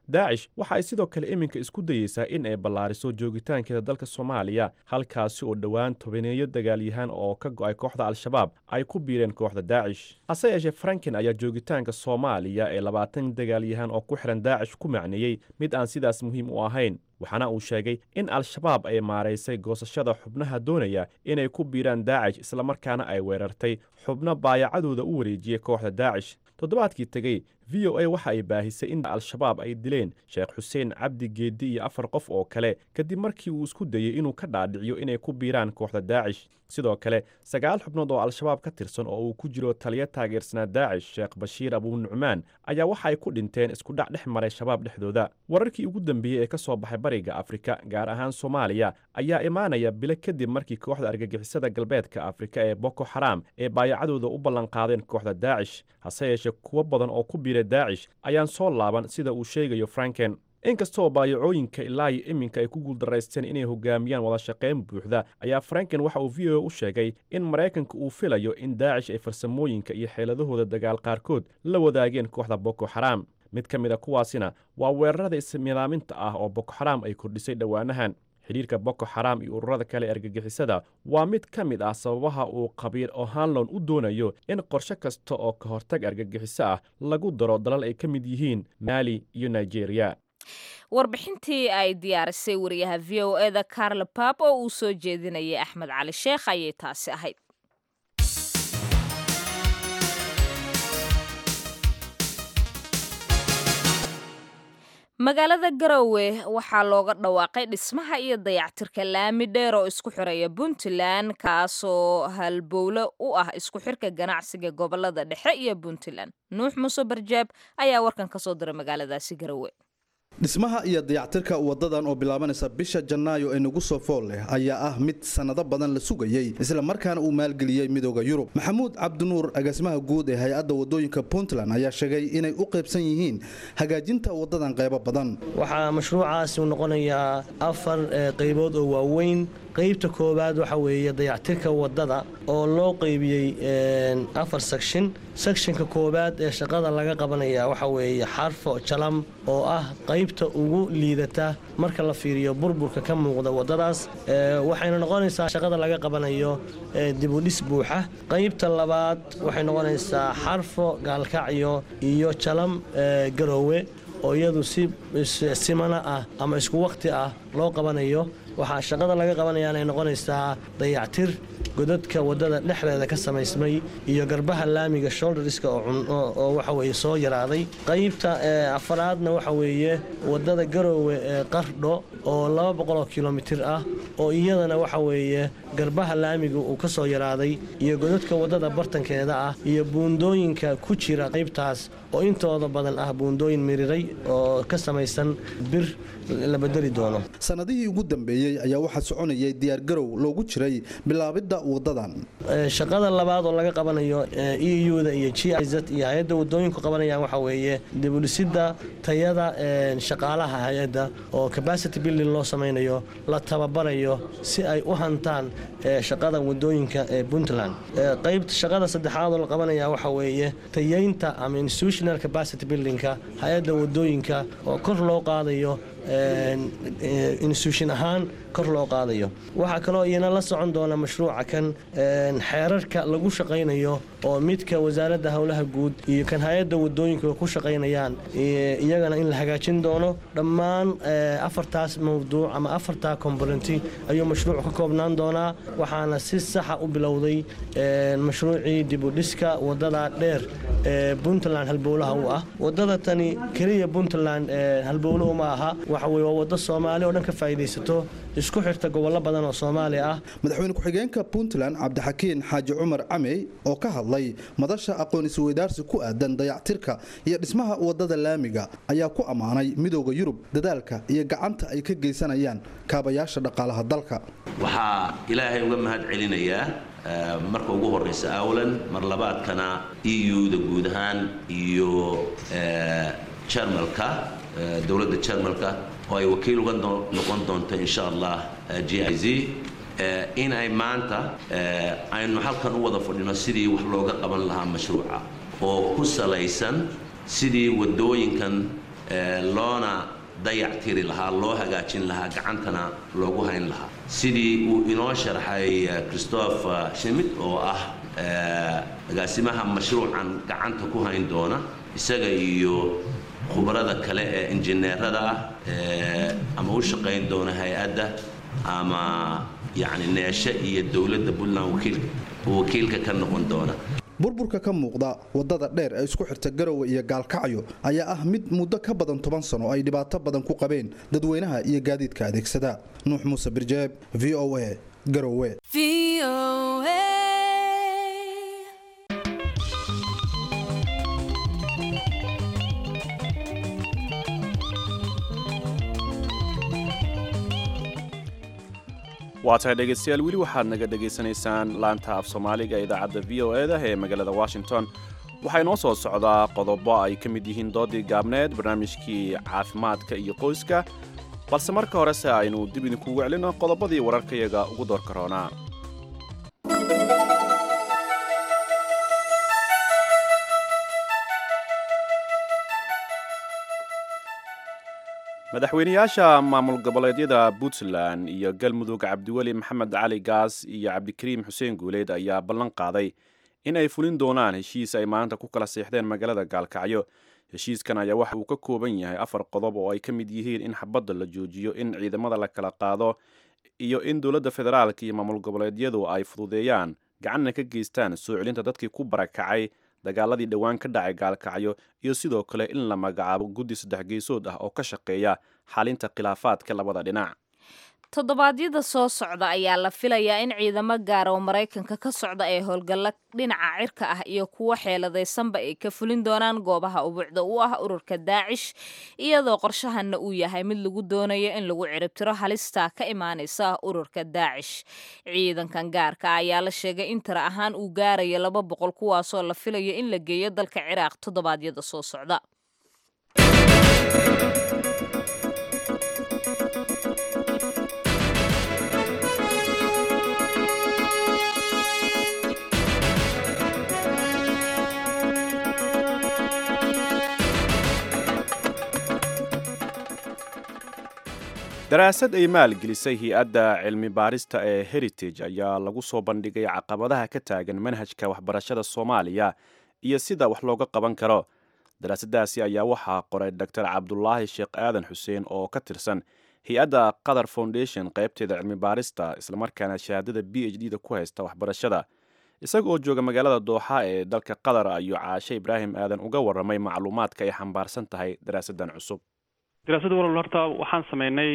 daacish waxa ay sidoo kale iminka isku dayeysaa in ay ballaariso joogitaankeeda dalka soomaaliya halkaasi oo dhowaan tobaneeyo dagaalyahaan oo ka go'ay kooxda al-shabaab ay ku biireen kooxda daacish hase yeeshee franken ayaa joogitaanka soomaaliya ee labaatan dagaalyahaan oo ku xihan daacish ku macneeyey mid aan sidaas muhiim u ahayn waxaana uu sheegay in al-shabaab ay maaraysay goosashada xubnaha doonaya inay ku biiraan daacish islamarkaana ay weerartay xubno baayacadooda u wareejiyey kooxda daacish toddobaadkii tegey v o a waxa ay baahisay in al-shabaab ay dileen sheekh xuseen cabdi geeddi iyo afar qof oo kale kadib markii uu isku dayey inuu ka dhaadhiciyo inay ku biiraan kooxda daacish sidoo kale sagaal xubnood oo al-shabaab ka tirsan oo uu ku jiro taliyo taageersanaa daacish sheekh bashiir abuunucmaan ayaa waxa ay ku dhinteen iskudhac dhex maray shabaab dhexdooda wararkii ugu dambeeyey ee ka soo baxay bariga afrika gaar ahaan soomaaliya ayaa imaanaya bilo kadib markii kooxda argagixisada galbeedka afrika ee boko xaraam ee baayacadooda u ballanqaadeen kooxda daacish hase yeeshee kuwo badan oo ku biiray daacish ayaan soo laaban sida uu sheegayo franken inkastoo baayacooyinka ilaa iyo iminka ay ku guuldaraysteen inay hogaamiyaan wada shaqayn buuxda ayaa franken waxa uu v o a u sheegay in maraykanka uu filayo in daacish ay farsamooyinka iyo xeeladahooda dagaal qaarkood la wadaageen kooxda boko xaraam mid ka mid a kuwaasina waa weerarada isnidaaminta ah oo boko xaraam ay kordhisay dhowaanahan xidhiirka boko xaraam iyo ururada kale argagixisada waa mid ka mid ah sababaha uu qabiir o'hanlon u doonayo in qorshe kasta oo ka hortag argagixiso ah lagu daro dalal ay ka mid yihiin maali iyo nigeria warbixintii ay diyaarisay wariyaha v o eda carla bab oo uu soo jeedinayay axmed cali sheekh ayay taasi ahayd magaalada garowe waxaa looga dhawaaqay dhismaha iyo dayactirka laami dheer oo isku xiraya puntland kaasoo halbowle u ah isku xirka ganacsiga gobolada dhexe iyo puntland nuux muuse barjaab ayaa warkan ka soo diray magaaladaasi garowe dhismaha iyo dayactirka wadadan oo bilaabanaysa bisha janaayo ee nagu soo fool leh ayaa ah mid sanado badan la sugayay isla markaana uu maalgeliyey midooda Yurub maxamuud cabdinuur agaasimaha guud ee hay'adda wadooyinka Puntland ayaa sheegay inay u qaybsan yihiin hagaajinta wadadan qaybo badan waxa mashruucaasi uu noqonayaa afar qaybood oo waaweyn qaybta koobaad waxa weeye dayactirka wadada oo loo qaybiyey afar section sectionka koobaad ee shaqada laga qabanaya waxa weeye xarfo jalam oo ah qaybta ugu liidata marka la fiiriyo burburka ka muuqda wadadaas waxayna noqonaysaa shaqada laga qabanayo dib u dhis buuxa qaybta labaad waxay noqonaysaa xarfo gaalkacyo iyo jalam garowe oo iyadu si simana ah ama isku waqti ah loo qabanayo waxaa shaqada laga qabanayaa ay noqonaysaa dayactir godadka wadada dhexdeeda ka samaysmay iyo garbaha laamiga shoulderska oo waxa weeye soo yaraaday qaybta afaraadna waxa weeye wadada garowe ee qardho oo laba boqol kiiloomitir ah oo iyadana waxa weeye garbaha laamiga uu ka soo yaraaday iyo godadka wadada bartankeeda ah iyo buundooyinka ku jira qaybtaas oo intooda badan ah buundooyin miriray oo ka samaysan bir la bedeli doono sanadihii ugu dambeeyay ayaa waxa soconayay diyaar garow loogu jiray bilaabida wadadan shaqada labaad oo laga qabanayo E U da iyo G I Z iyo hay'adda wadooyinku qabanayaan waxa weeye dib u dhisidda tayada shaqaalaha hay'adda oo capacity building loo sameeyo la tababarayo si ay u hantaan shaqada wadooyinka ee Puntland qaybta shaqada saddexaad oo la qabanaya waxa weeye tayeynta ama institutional capacity buildingka hay'adda wadooyinka oo kor loo qaadayo institution ahaan kor loo qaadayo waxa kale oo iyana la socon doona mashruuca kan xeerarka lagu shaqeynayo oo midka wasaaradda hawlaha guud iyo kan hay'adda wadooyinka ku shaqeynayaan iyagana in la hagaajin doono dhammaan afartaas mawduuc ama afarta component ayuu mashruuc ka koobnaan doonaa waxaana si sax ah u bilowday mashruucii dib u dhiska wadada dheer ee Puntland halbowlaha u ah wadada tani kaliya Puntland halbowluhu ma aha waxa weeye wada Soomaali oo dhan ka faa'iideysato isku xirta gobollo badan oo Soomaali ah madaxweyne ku-xigeenka Puntland Cabdixakiin Xaaji Cumar Camey oo ka hadlay madasha aqoon isweydaarsi ku aadan dayactirka iyo dhismaha wadada laamiga ayaa ku amaanay midooda Yurub dadaalka iyo gacanta ay ka geysanayaan kaabayaasha dhaqaalaha dalka waxa Ilaahay uga mahad celinayaa marka ugu horeysa awlan mar labaadkana E U da guud ahaan iyo Jarmalka dawladda Jarmalka oo ay wakiil uga noqon doonto insha Allah G I Z in ay maanta aynu halkan u wada fadhino sidii wax looga qaban lahaa mashruuca oo ku salaysan sidii wadooyinkan loona dayac tiri lahaa loo hagaajin lahaa gacantana loogu hayn lahaa sidii uu inoo sharxay Christopher Schmidt oo ah agaasimaha mashruucan gacanta ku hayn doona isaga iyo khubarada kale ee injineerada ah ama u shaqayn doona hay'adda ama yani neesha iyo dawladda Puntland wakiil wakiilka ka noqon doona burburka ka muuqda wadada dheer ee isku xirta Garowe iyo Gaalkacyo ayaa ah mid muddo ka badan toban sano ay dhibaato badan ku qabeen dadweynaha iyo gaadiidka adeegsada Nuux Muuse Birjeeb V O A Garowe V O A waatahay dhegaystayaal weli waxaad naga dhegaysanaysaan laanta af soomaaliga ee idaacadda v o e da ee magaalada washington waxaa inoo soo socdaa qodobo ay ka mid yihiin doodii gaabneed barnaamijkii caafimaadka iyo qoyska balse marka horese aynu dib idinkugu celino qodobadii wararkayaga ugu door karoonaa madaxweynayaasha maamul goboleedyada Puntland iyo Galmudug Cabdiweli Maxamed Cali Gaas iyo Cabdikariim Xuseen Guuleed ayaa ballan qaaday in ay fulin doonaan heshiis ay maanta ku kala seexdeen magaalada Gaalkacyo. Heshiiskan ayaa waxa uu ka kooban yahay afar qodob oo ay ka mid yihiin in xabadda la joojiyo, in ciidamada la kala qaado, iyo in dowladda federaalka iyo maamul goboleedyadu ay fududeeyaan gacanna ka geystaan soo celinta dadkii ku barakacay dagaaladii dhowaan ka dhacay Gaalkacyo, iyo sidoo kale in la magacaabo guddi saddex geesood ah oo ka shaqeeya xalinta khilaafaadka labada dhinac. toddobaadyada soo socda ayaa la filayaa in ciidamo gaar oo Maraykanka ka socda ee howlgalla dhinaca cirka ah iyo kuwa xeeladaysanba ay ka fulin doonaan goobaha ubuucda u ah ururka Daacish, iyadoo qorshahana uu yahay mid lagu doonayo in lagu ciribtiro halista ka imaanaysa ururka Daacish. Ciidankan gaarka ayaa la sheegay in tiro ahaan uu gaarayo laba boqol kuwaasoo la filayo in la geeyo dalka Ciraaq toddobaadyada soo socda. daraasad ay maalgelisay hay-adda cilmi baarista ee Heritage ayaa lagu soo bandhigay caqabadaha ka taagan manhajka waxbarashada Soomaaliya iyo sida wax looga qaban karo. Daraasadaasi ayaa waxaa qoray Doctor Cabdulaahi Sheekh Aadan Xuseen oo ka tirsan hay-adda Qatar Foundation qaybteeda cilmi baarista isla markaana shahaadada B H D da ku haysta waxbarashada. Isaga oo jooga magaalada Dooxa ee dalka Qatar ayuu Caashe Ibraahim Aadan uga warramay macluumaadka ay xambaarsan tahay daraasadan cusub. daraasada walal horta waxaan sameynay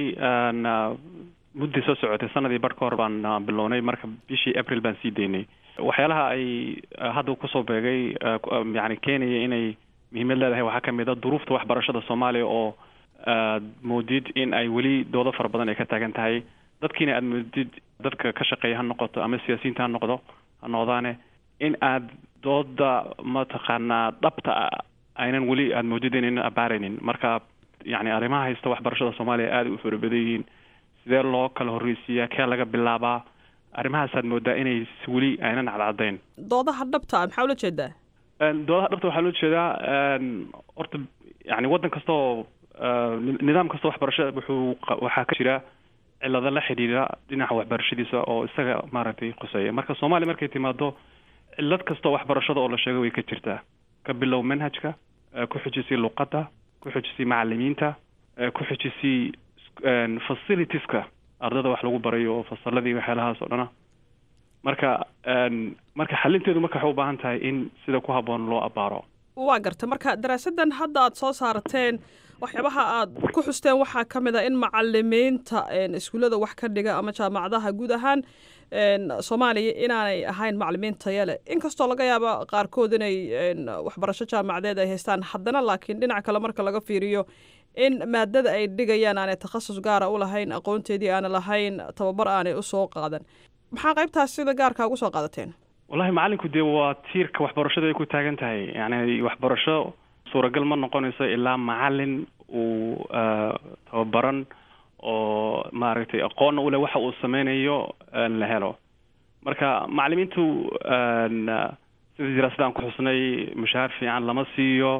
muddo soo socotay sanadii bar ka hor baan bilownay marka bishii April baan sii deynay waxyaalaha ay hadda ku soo beegay yani keenaya inay muhiimad leedahay waxaa ka mid ah duruufta waxbarashada Soomaaliya oo moodid in ay weli doodo fara badan ay ka taagan tahay dadkiina aad moodid dadka ka shaqeeya ha noqoto ama siyaasiyiinta ha noqdo ha noqdaane in aad dooda mataqaanaa dhabta aynan weli aad moodid inaynan abaaraynin marka يعني arrimaha haysta waxbarashada Soomaaliya aad u farabadan sidee loo kala horeysiyaa kee laga bilaabaa arrimahaas aad moodaa inay weli aynan cadcadeyn doodaha dhabta maxaa loo jeedaa een doodaha dhabta waxaa loo jeedaa een horta yani wadan kasta oo nidaam kasta waxbarashada wuxuu waxaa ka jira cilado la xiriira dhinaca waxbarashadiisa oo isaga maaragtay qoseeya marka Soomaaliya markay timaado cilad kasta waxbarashada oo la sheegay way ka jirtaa ka bilow manhajka ku xujisay luqadda ku xujisay macallimiinta ku xujisay facilitieska ardada wax lagu barayo fasaladii waxyaalahaas oo dhana marka marka xalinteedu marka waxay u baahan tahay in sida ku haboon loo abaaro waa garta marka daraasadan hadda aad soo saarteen waxyaabaha aad ku xusteen waxaa ka mid ah in macallimiinta iskuulada wax ka dhiga ama jaamacadaha guud ahaan Soomaaliya inaanay ahayn macallimiin tayo leh inkastoo laga yaabo qaarkood inay waxbarasho jaamacadeed ay haystaan haddana laakiin dhinaca kale marka laga fiiriyo in maadada ay dhigayaan aanay takhasus gaar ah u lahayn aqoonteedii aan lahayn tababar aanay u soo qaadan maxaa qaybtaas sida gaarka ugu soo qaadateen wallahi macallinku dee waa tiirka waxbarashada ay ku taagan tahay yani waxbarasho suuragal ma noqonayso ilaa macallin uu tababaran oo maaragtay aqoon u leh waxa uu sameynayo la helo marka macallimiintu sida diraasadaan ku xusnay mushaar fiican lama siiyo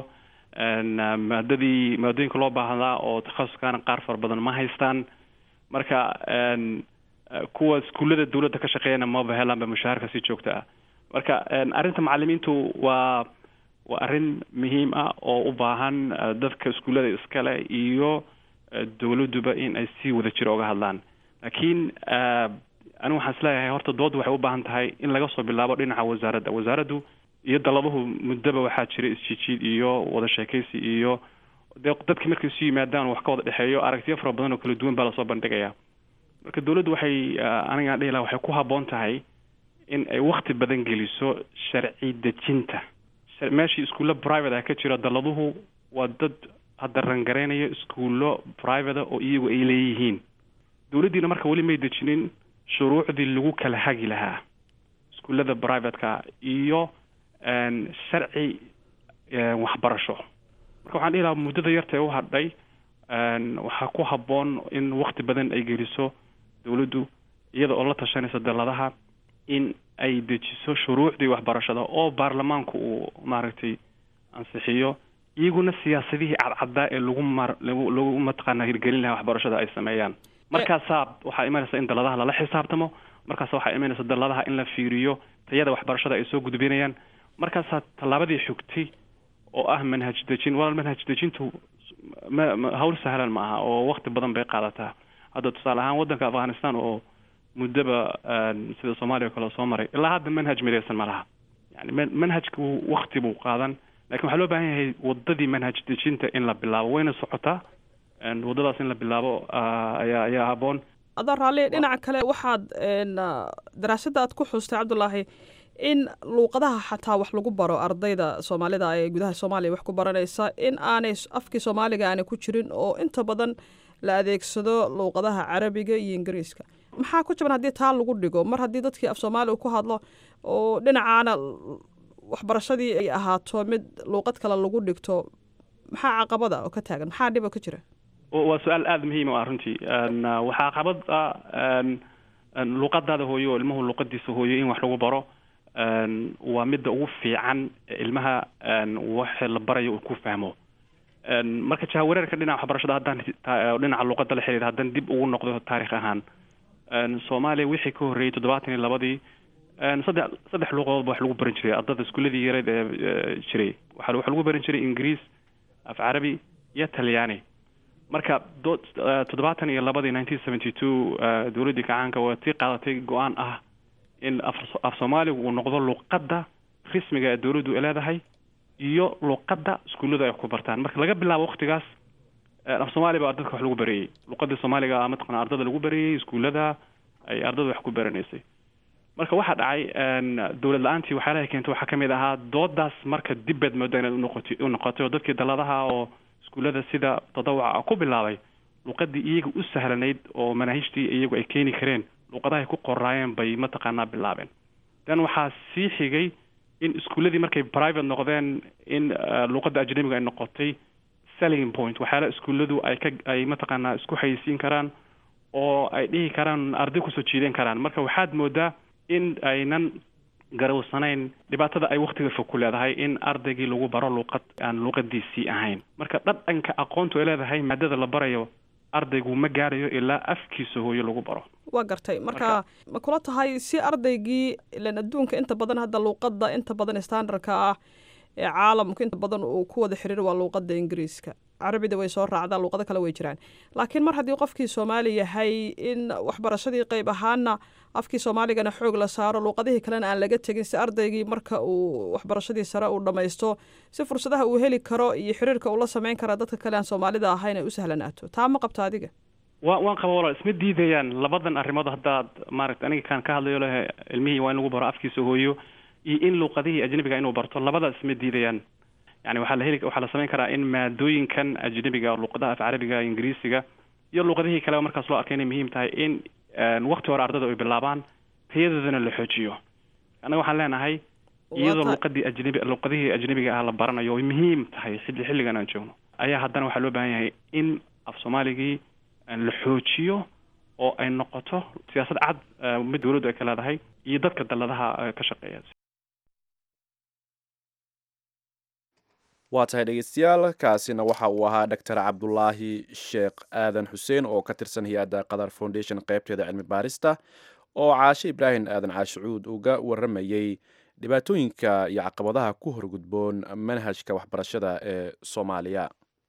maadadii maadooyinka loo baahnaa oo takhasuskaana qaar fara badan ma haystaan marka kuwa iskuullada dawladda ka shaqeeyana maba helaanba mushaharka si joogta ah marka arrinta macallimiintu waa waa arrin muhiim ah oo u baahan dadka iskuullada iskale iyo dawladduba in ay si wada jiro uga hadlaan laakiin anigu waxaan isleeyahay horta doodda waxay u baahan tahay in laga soo bilaabo dhinaca wasaaradda wasaaraddu iyo daladuhu muddaba waxaa jira isjijiid iyo wada sheekaysi iyo dadkii markay isu yimaadaan wax ka wada dhexeeyo aragtiyo fara badan oo kala duwan baa lasoo bandhigaya marka dawladdu waxay anigaan dhihi lahaa waxay ku habboon tahay in ay wakti badan geliso sharci dejinta meeshii iskuulla private ah ka jira daladuhu waa dad hadda rangareynaya iskuullo private oo iyagu ay leeyihiin dawladdiina marka weli may dejinin shuruucdii lagu kala hagi lahaa iskuullada privateka iyo sharci waxbarasho marka waxaan dhihi lahaa muddada yarta ee u hadhay waxaa ku habboon in wakti badan ay geliso dawladdu iyada oo la tashanaysa daladaha in ay dejiso shuruucdii waxbarashada oo baarlamaanku uu maaragtay ansixiyo iyaguna siyaasadihii cadcaddaa ee lagu mar lagu lagu mataqaanaa hirgelin lahaa waxbarashada ay sameeyaan markaasaa waxaa imanaysa in daladaha lala xisaabtamo markaasa waxaa imanaysa daladaha in la fiiriyo tayada waxbarashada ay soo gudbinayaan markaasaa tallaabadii xigtay oo ah manhaj dejin walaal manhaj dejintu ma hawl sahlan ma aha oo wakti badan bay qaadataa hadda tusaale ahaan waddanka afghanistan oo muddaba sida soomaaliya oo kale soo maray ilaa hadda manhaj midaysan ma laha yani manhajku wakti buu qaadan lakin waxaa loo baahan yahay waddadii manhaj dejinta in la bilaabo wayna socotaa waddadaas in la bilaabo ayaa ayaa habboon adaa raalli dhinaca kale waxaad daraasadda aad ku xustay cabdulaahi in luuqadaha xataa wax lagu baro ardayda soomaalida ee gudaha soomaaliya wax ku baranaysa in aanay afkii soomaaliga aanay ku jirin oo inta badan la adeegsado luuqadaha carabiga iyo ingiriiska maxaa ku jaban haddii taa lagu dhigo mar haddii dadkii af soomaaliga ku hadlo oo dhinacaana waxbarashadii ay ahaato mid luuqad kale lagu dhigto maxaa caqabada oo ka taagan maxaa dhib oo ka jira waa su-aal aada muhiim u ah runtii waxaa caqabad ah luuqadaada hooyo oo ilmuhu luuqadiisa hooyo in wax lagu baro waa midda ugu fiican ilmaha wax la barayo uu ku fahmo marka jahawareerka dhinaca waxbarashada haddaan dhinaca luuqadda la xiriira haddaan dib ugu noqdo taarikh ahaan soomaaliya wixii ka horreeyey toddobaatan iyo labadii saddex saddex luuqadoodba wax lagu baran jiray ardada iskuuladii yareed ee jiray waxa waxa lagu baran jiray ingiriis af carabi iyo talyaani marka dood toddobaatan iyo labadii nineteen seventy two dawladdii kacaanka waa tii qaadatay go-aan ah in af soomaaligu uu noqdo luuqadda rasmiga ee dawladdu ay leedahay iyo luuqadda iskuullada ay wax ku bartaan marka laga bilaabo waktigaas af soomaali baa dadka wax lagu bareeyey luuqadda soomaaliga mataqana ardada lagu bareeyey iskuullada ay ardada wax ku baranaysay marka waxaa dhacay dawlad la-aantii waxyaalaha keentay waxaa kamid ahaa doodaas marka dibbeed mooda inaad unoqoti u noqotay oo dadkii daladaha oo iskuullada sida tadawuca ku bilaabay luuqadii iyaga u sahlanayd oo manaahijtii iyagu ay keeni kareen luuqadahay ku qoraayeen bay mataqaanaa bilaabeen dan waxaa sii xigay in iskuulladii markay private noqdeen in luuqadda ajnabiga ay noqotay selling point waxyaala iskuulladu ay ka ay mataqaanaa isku xayisiin karaan oo ay dhihi karaan arday kusoo jiidan karaan marka waxaad moodaa in aynan garawsanayn dhibaatada ay waktiga fog ku leedahay in ardaygii lagu baro luuqad aan luuqadiisii ahayn marka dhadhanka aqoontu ay leedahay maadada la barayo ardaygu ma gaarayo ilaa afkiisa hooyo lagu baro waa gartay marka ma kula tahay si ardaygii ilan adduunka inta badan hadda luuqadda inta badan standardka ah ee caalamku inta badan uu ku wada xiriir waa luuqadda ingiriiska carabida way soo raacdaa luuqado kale way jiraan laakiin mar haddii qofkii soomaali yahay in waxbarashadii qayb ahaana afkii soomaaligana xoog la saaro luuqadihii kalena aan laga tegin si ardaygii marka uu waxbarashadii sare uu dhammaysto si fursadaha uu heli karo iyo xiriirka uu la samayn kara dadka kale aan soomaalida ahayn ay u sahlanaato taa ma qabta adiga wa waan qaba walaal isma diidayaan labadan arrimood haddaad maaragta aniga kaan ka hadlayo leh ilmihii waa in lagu baro afkiisa hooyo iyo in luuqadihii ajnabiga inuu barto labadaas isma diidayaan yani waxaa la heli waxaa la samayn karaa in maadooyinkan ajnabiga luuqadaha af carabiga ingiriisiga iyo luuqadihii kale markaas loo arkay inay muhiim tahay in wakti hore ardada ay bilaabaan tayadoodana la xoojiyo annaga waxaan leenahay iyadoo luuqadii ajnabi luuqadihii ajnabiga ah la baranayo ay muhiim tahay xilli xilligan aan joogno ayaa haddana waxaa loo baahan yahay in af soomaaligii la xoojiyo oo ay noqoto siyaasad cad mid dawladdu ay ka leedahay iyo dadka daladaha ka shaqeeya waa tahay dhegeystayaal kaasina waxa uu ahaa doctor cabdulaahi sheekh aadan xuseen oo ka tirsan hay-adda qatar foundation qaybteeda cilmi baarista oo caashe ibraahim aadan caashicuud uga waramayey dhibaatooyinka iyo caqabadaha ku horgudboon manhajka waxbarashada ee soomaaliya.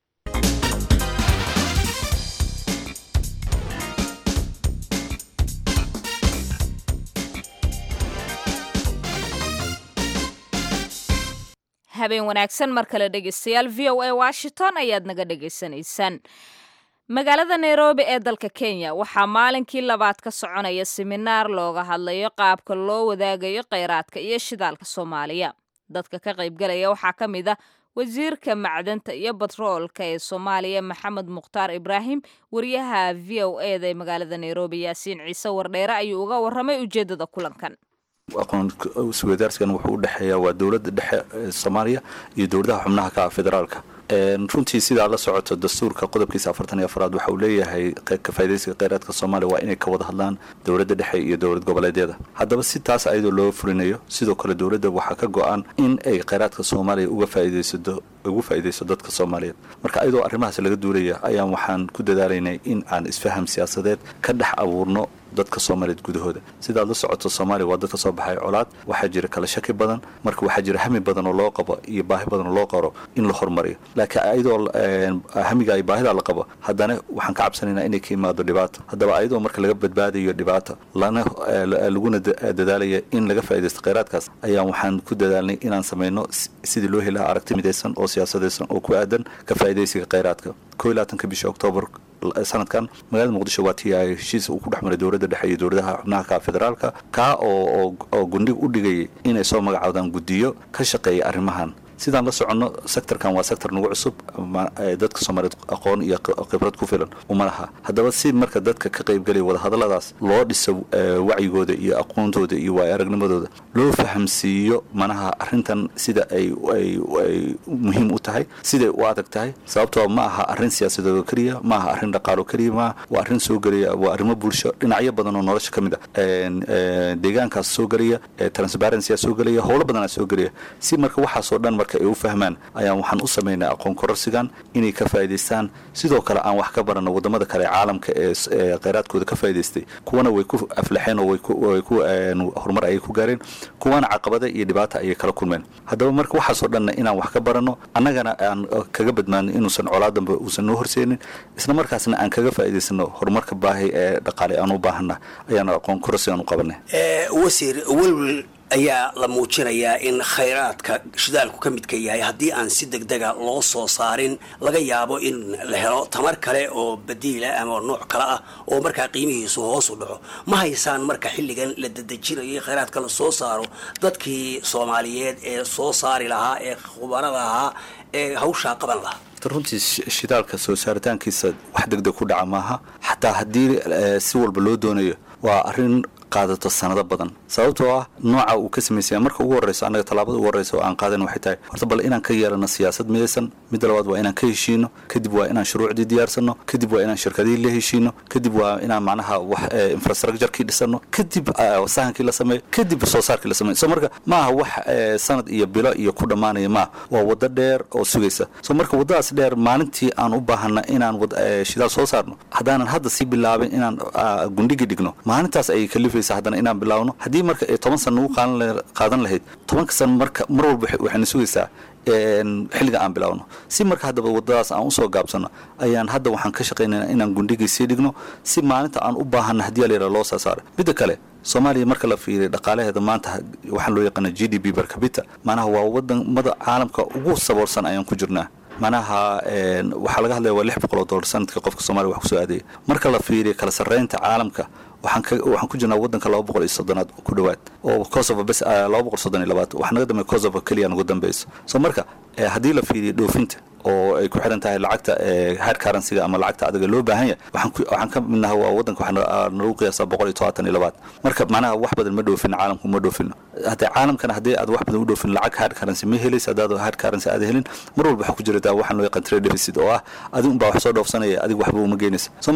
habeen wanaagsan mar kale dhegeystayaal v o a washington ayaad naga dhegaysanaysaan. magaalada nairobi ee dalka kenya waxaa maalinkii labaad ka soconaya siminaar looga hadlayo qaabka loo wadaagayo kheyraadka iyo shidaalka soomaaliya. dadka ka qaybgalaya waxaa ka mid ah wasiirka macdanta iyo batroolka ee soomaaliya maxamed mukhtaar ibraahim. wariyaha v o eda ee magaalada nairobi yaasiin ciise wardheere ayuu uga waramay ujeedada kulankan. aqoon isweydaarsigan wuxuu u dhexeeyaa waa dowladda dhexe ee Soomaaliya iyo dowladaha xubnaha ka federaalka. een runtii sida la socoto dastuurka qodobkiisa afartan iyo afraad waxa uu leeyahay ka faa'iideysiga kheyraadka Soomaaliya waa inay ka wada hadlaan dowladda dhexe iyo dowlad goboleedyada. haddaba si taas ayadoo loo furinayo sidoo kale dowladda waxa ka go'an in ay kheyraadka Soomaaliya uga faa'iideysato ugu faa'iideyso dadka Soomaaliyeed. marka ayadoo arrimahaas laga duulaya ayaan waxaan ku dadaalaynay in aan isfaham siyaasadeed ka dhex abuurno dadka Soomaaliyeed gudahooda. sida la socoto Soomaaliya waa dadka soo baxay colaad, waxa jira kala shaki badan, marka waxa jira hami badan oo loo qabo iyo baahi badan oo loo qoro in la horumariyo. laakiin ayadoo hamiga ay baahida la qabo haddana waxaan ka cabsanaynaa inay ka imaado dhibaato. haddaba ayadoo marka laga badbaadayo dhibaato lana laguna dadaalayo in laga faa'iideysto kheyraadkaas ayaan waxaan ku dadaalnay inaan sameeyno sidii loo helo aragti midaysan oo siyaasadeysan oo ku aadan ka faa'iideysiga kheyraadka. kow iyo labaatanka bisha Oktoobar sanadkan magaalada Muqdisho waa tii ay heshiis uu ku dhexmaray dowladda dhexe iyo dowladaha xubnaha ka federaalka ka oo oo gundhig u dhigay inay soo magacaawdaan guddiyo ka shaqeeya arrimahan. sidaan la socono sectorkan waa sector nagu cusub dadka Soomaaliyeed aqoon iyo khibrad ku filan uma laha. haddaba si marka dadka ka qayb galay wada hadalladaas loo dhiso wacyigooda iyo aqoontooda iyo waay aragnimadooda loo fahamsiiyo manaha arrintan sida ay ay muhiim u tahay sida u adag tahay sababtoo ma aha arrin siyaasadeed oo kaliya ma aha arrin dhaqaale kaliya ma waa arrin soo galaya waa arrimo bulsho dhinacyo badan oo nolosha kamid ah deegaankaas soo galaya transparency soo galaya howlo badan soo galaya si marka waxa soo dhan ay u fahmaan ayaan waxaan u sameynaa aqoon kororsigan inay ka faa'iideystaan sidoo kale aan wax ka barano wadamada kale caalamka ee kheyraadkooda ka faa'iideystay kuwana way ku aflaxeen oo way ku way ku horumar ay ku gaareen kuwana caqabada iyo dhibaato ay kala kulmeen. haddaba marka waxa soo dhan inaan wax ka barano annagana aan kaga badmaano inuusan colaadanba uusan noo horseenin isla markaasna aan kaga faa'iideysano horumarka baahi ee dhaqaale aan u baahana ayaan aqoon kororsigan u qabanay. ee wasiir walwal ayaa la muujinayaa in kheyraadka shidaalku ka midka yahay haddii aan si degdega loo soo saarin laga yaabo in la helo tamar kale oo badiila ama nooc kale ah oo markaa qiimihiisu hoos u dhaco. ma haysaan marka xilligan la dadejinayo kheyraadka la soo saaro dadkii Soomaaliyeed ee soo saari lahaa ee khubarada ahaa ee hawsha qaban lahaa. runtii shidaalka soo saaritaankiisa wax degdeg ku dhaca maaha xataa haddii si walba loo doonayo waa arrin qaadato sanado badan sababtoo ah nooca uu ka sameeyay marka ugu horeyso anaga talaabada ugu horeyso aan qaadan waxay tahay horta bal inaan ka yeelano siyaasad midaysan mid labaad waa inaan ka heshiino kadib waa inaan shuruucdii diyaarsano kadib waa inaan shirkadii la heshiino kadib waa inaan macnaha wax infrastructure-kii dhisano kadib sahankii la sameeyo kadib soo saarkii la sameeyo soo marka ma aha wax sanad iyo bilo iyo ku dhamaanaya ma waa wada dheer oo sugaysa soo marka wadadaas dheer maalintii aan u baahana inaan shidaal soo saarno haddaanan hadda sii bilaabin inaan gundhigi dhigno maalintaas ay kalif haddana inaan bilaawno haddii marka toban sano ugu qaadan lahayd tobanka sano marka mar walba waxayna sugaysaa xilliga aan bilaawno si marka haddaba wadadaas aan usoo gaabsano ayaan hadda waxaan ka shaqaynaynaa inaan gundhigii sii dhigno si maalinta aan u baahana haddii la yidhaha loo soo saaro. midda kale Soomaaliya marka la fiiriyo dhaqaalaheeda maanta waxaan loo yaqaana G D P per capita macnaha waa wadamada caalamka ugu saboorsan ayaan ku jirnaa. manaha waxaa laga hadlayaa waa lix boqol oo dollar sanadkii qofka Soomaaliya wax ku soo aaday marka la fiiriyo kala sarreynta caalamka waxaan ka waxaan ku jirnaa wadanka laba boqol iyo soddon ku dhawaad oo Kosovo bas laba boqol iyo soddon iyo laba waxa naga damay Kosovo kaliya nagu dambayso soo marka haddii la fiiriyo dhoofinta oo ay ku xiran tahay lacagta hard currency-ga ama lacagta adiga loo baahan yahay waxaan waxaan ka midnahay waa wadanka waxaan nagu qiyaasaa boqol iyo toban iyo laba marka macnaha wax badan ma dhoofin caalamku ma dhoofin hadda caalamkana hadii aad wax badan u dhoofin lacag hard currency ma helaysa hadaad hard currency aad helin mar walba waxa ku jira waxaan loo yaqaan trade deficit oo ah adigu baa wax soo dhoofsanaya adigu waxba uma geynaysa soo marka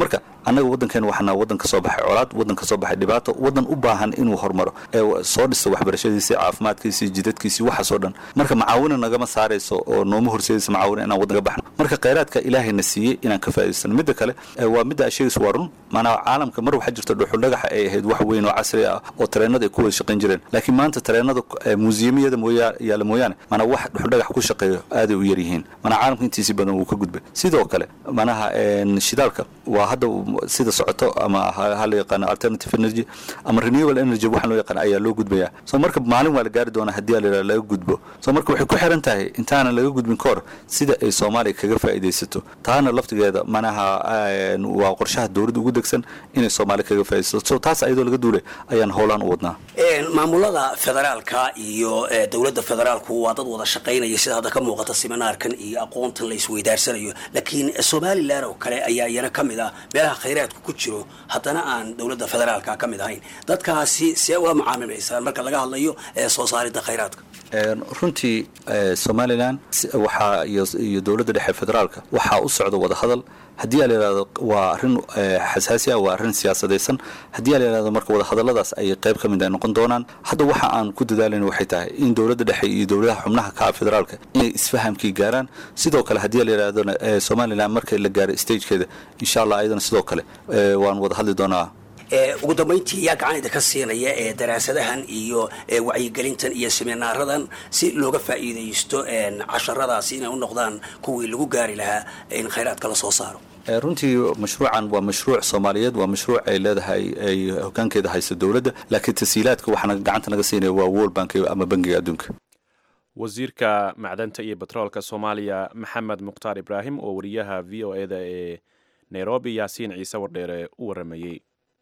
annaga waddankeena waxaana waddan ka soo baxay colaad waddan ka soo baxay dhibaato waddan u baahan inuu horumaro ee soo dhisto waxbarashadiisa caafimaadkiisa jidadkiisa waxaasoo dhan marka macaawina nagama saarayso oo nooma horseedayso macaawina inaan waddanka baxno marka khayraadka ilaahayna siiyey inaan ka faa'iidaysano midda kale waa midda ashayis waa run maanaa caalamka mar waxaa jirta dhuxul dhagaxa ay ahayd wax weyn oo casri ah oo tareenada ay ku wada shaqayn jireen laakiin maanta tareenada muusiyamiyada mooyaale mooyaane maanaa wax dhuxul dhagax ku shaqeeyo aaday u yar yihiin maanaa caalamka intiisi badan wuu ka gudbay sidoo kale manaha shidaalka waa hadda sida socoto ama ha la yaqaano alternative energy ama renewable energy waxaan loo yaqaan ayaa loo gudbayaa soo marka maalin waa la gaari doonaa haddii la laga gudbo soo marka waxay ku xiran tahay intaanan laga gudbin kahor sida ay soomaaliya kaga faa'iidaysato taana laftigeeda manaha waa qorshaha dowladda ugu degsan inay soomaaliya kaga faa'iidaysato so taas ayadoo laga duulay ayaan howlaan u wadnaa maamulada federaalka iyo dowladda federaalku waa dad wada shaqaynaya sida hadda ka muuqata seminaarkan iyo aqoontan la isweydaarsanayo laakiin somaliland oo kale ayaa iyana ka mid ah meelaha khayraadku ku jiro haddana aan dowladda federaalka ka mid ahayn dadkaasi see ula macaamilaysaan marka laga hadlayo soo saaridda khayraadka runtii somaliland waxaa iyo dowladda dhexe federaalka waxaa u socda wada hadal haddii la yidhahdo waa arrin xasaasi ah waa arrin siyaasadaysan haddii la yidhahdo marka wada hadalladaas ay qayb ka mid ay noqon doonaan hadda waxa aan ku dadaalayna waxay tahay in dowladda dhexe iyo dowladaha xubnaha ka ah federaalka inay isfahamkii gaaraan sidoo kale haddii la yidhahdona somaliland markay la gaaro stagekeeda insha allah ayadana sidoo kale waan wada hadli doonaa ugu dambayntii yaa gacan idinka siinaya ee daraasadahan iyo wacyigelintan iyo seminaaradan si looga faa'iidaysto casharadaasi inay u noqdaan kuwii lagu gaari lahaa in khayraadka la soo saaro runtii mashruucan waa mashruuc soomaaliyeed waa mashruuc ay leedahay ay hogaankeeda hayso dowladda laakiin tasiilaadka waxaana gacanta naga siinaya waa world bank ama bangiga adduunka wasiirka macdanta iyo batroolka soomaaliya maxamed mukhtaar ibraahim oo wariyaha v o eda ee nairobi yaasiin ciise wardheere u waramayey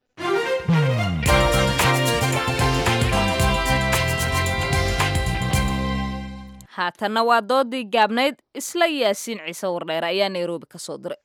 haatanna waa doodii gaabnayd isla yaasiin ciise wardheere ayaa nairobi ka soo diray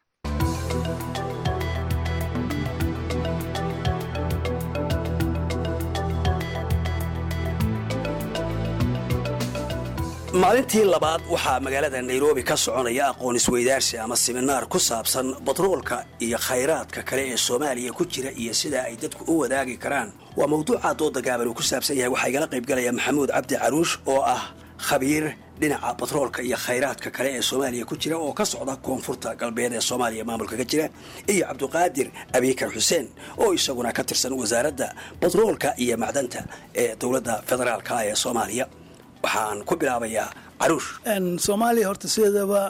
maalintii labaad waxaa magaalada nairobi ka soconaya aqoon isweydaarsi ama siminaar ku saabsan batroolka iyo khayraadka kale ee soomaaliya ku jira iyo sida ay dadku u wadaagi karaan waa mawduuca dooda gaaban uu ku saabsan yahay waxaa igala qaybgalaya maxamuud cabdi caruush oo ah khabiir dhinaca batroolka iyo khayraadka kale ee soomaaliya ku jira oo ka socda koonfurta galbeed ee soomaaliya maamulka ka jira iyo cabdiqaadir abiikar xuseen oo isaguna ka tirsan wasaaradda batroolka iyo macdanta ee dowladda federaalka ee soomaaliya waxaan ku bilaabayaa caruush soomaaliya horta sideedaba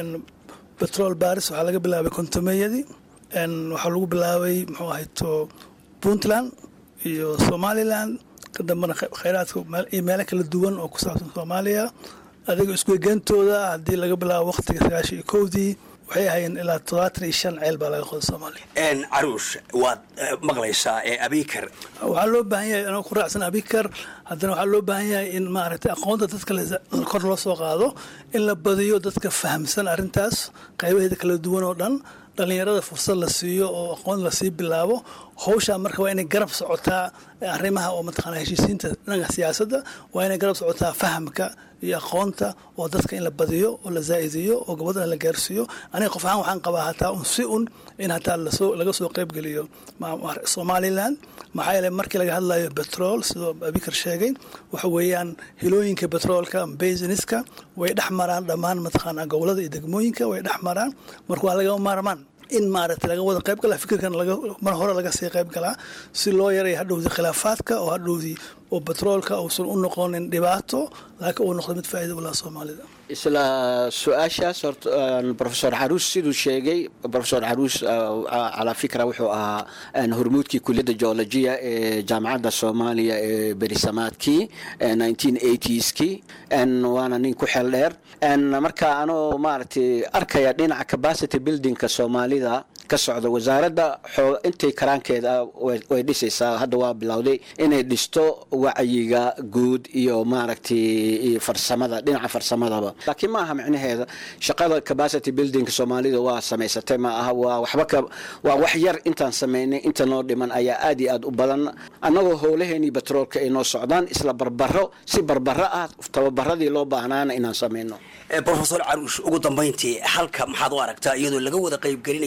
betrol baris waxaa laga bilaabay kontomeyadii waxaa lagu bilaabay muxuu ahayto puntland iyo somaliland ka dambana khayraadka iyo meelo kala duwan oo ku saabsan soomaaliya adiga isku egeentooda haddii laga bilaabo waqtiga sagaashan iyo kowdii waxay ahaayeen ilaa todobaatan iyo shan ceel baa laga qoday soomaaliya caruush waad maqlaysaa ee abikar waxaa loo baahan yahay anoo ku raacsan abikar haddana waxaa loo baahan yahay in maaragtay aqoonta dadka kor loo soo qaado in la badiyo dadka fahamsan arrintaas qaybaheeda kala duwan oo dhan dhalinyarada fursad la siiyo oo aqoon lasii bilaabo hawshaa marka waa inay garab socotaa arrimaha oo mataqaana heshiisiinta dhanka siyaasadda waa inay garab socotaa fahamka iyo aqoonta oo dadka in la badiyo oo la zaa'idiyo oo gabadha la gaarsiiyo aniga qof ahaan waxaan qabaa hataa un si un in hataa lasoo laga soo qaybgeliyo somaliland maxaa yeelay markii laga hadlayo betrol sidoo abikar sheegay waxa weeyaan hilooyinka betroolka basiniska way dhex maraan dhammaan mataqaana gobolada iyo degmooyinka way dhex maraan marka waa laga maarmaan in maaragtay laga wada qayb galaa fikirkan laga mar hore laga sii qayb galaa si loo yareeyo hadhowdii khilaafaadka oo hadhowdii oo betroolka uusan u noqonin dhibaato laakiin uu noqdo mid faa'iido u laha soomaalida isla su-aashaas horta professor caruus siduu sheegay professor caruus calaa fikra wuxuu ahaa hormuudkii kuliyadda geologiya ee jaamacadda soomaaliya ee berisamaadkii nineteen eightieski waana nin ku xeel dheer marka anoo maaragtay arkaya dhinaca capacity buildingka soomaalida ka socda wasaaradda intay karaankeeda way dhisaysaa hadda waa bilowday inay dhisto wacyiga guud iyo maaragtay farsamada dhinaca farsamadaba laakiin ma aha micnaheeda shaqada capacity building soomaalida waa samaysatay ma aha waa waxba ka waa wax yar intaan sameynay inta noo dhiman ayaa aad iyo aad u badan annagoo howlaheennii batroolka ay noo socdaan isla barbaro si barbaro ah tababaradii loo baahnaana inaan sameyno professor caruush ugu dambayntii halka maxaad u aragtaa iyadoo laga wada qaybgelinaysa abi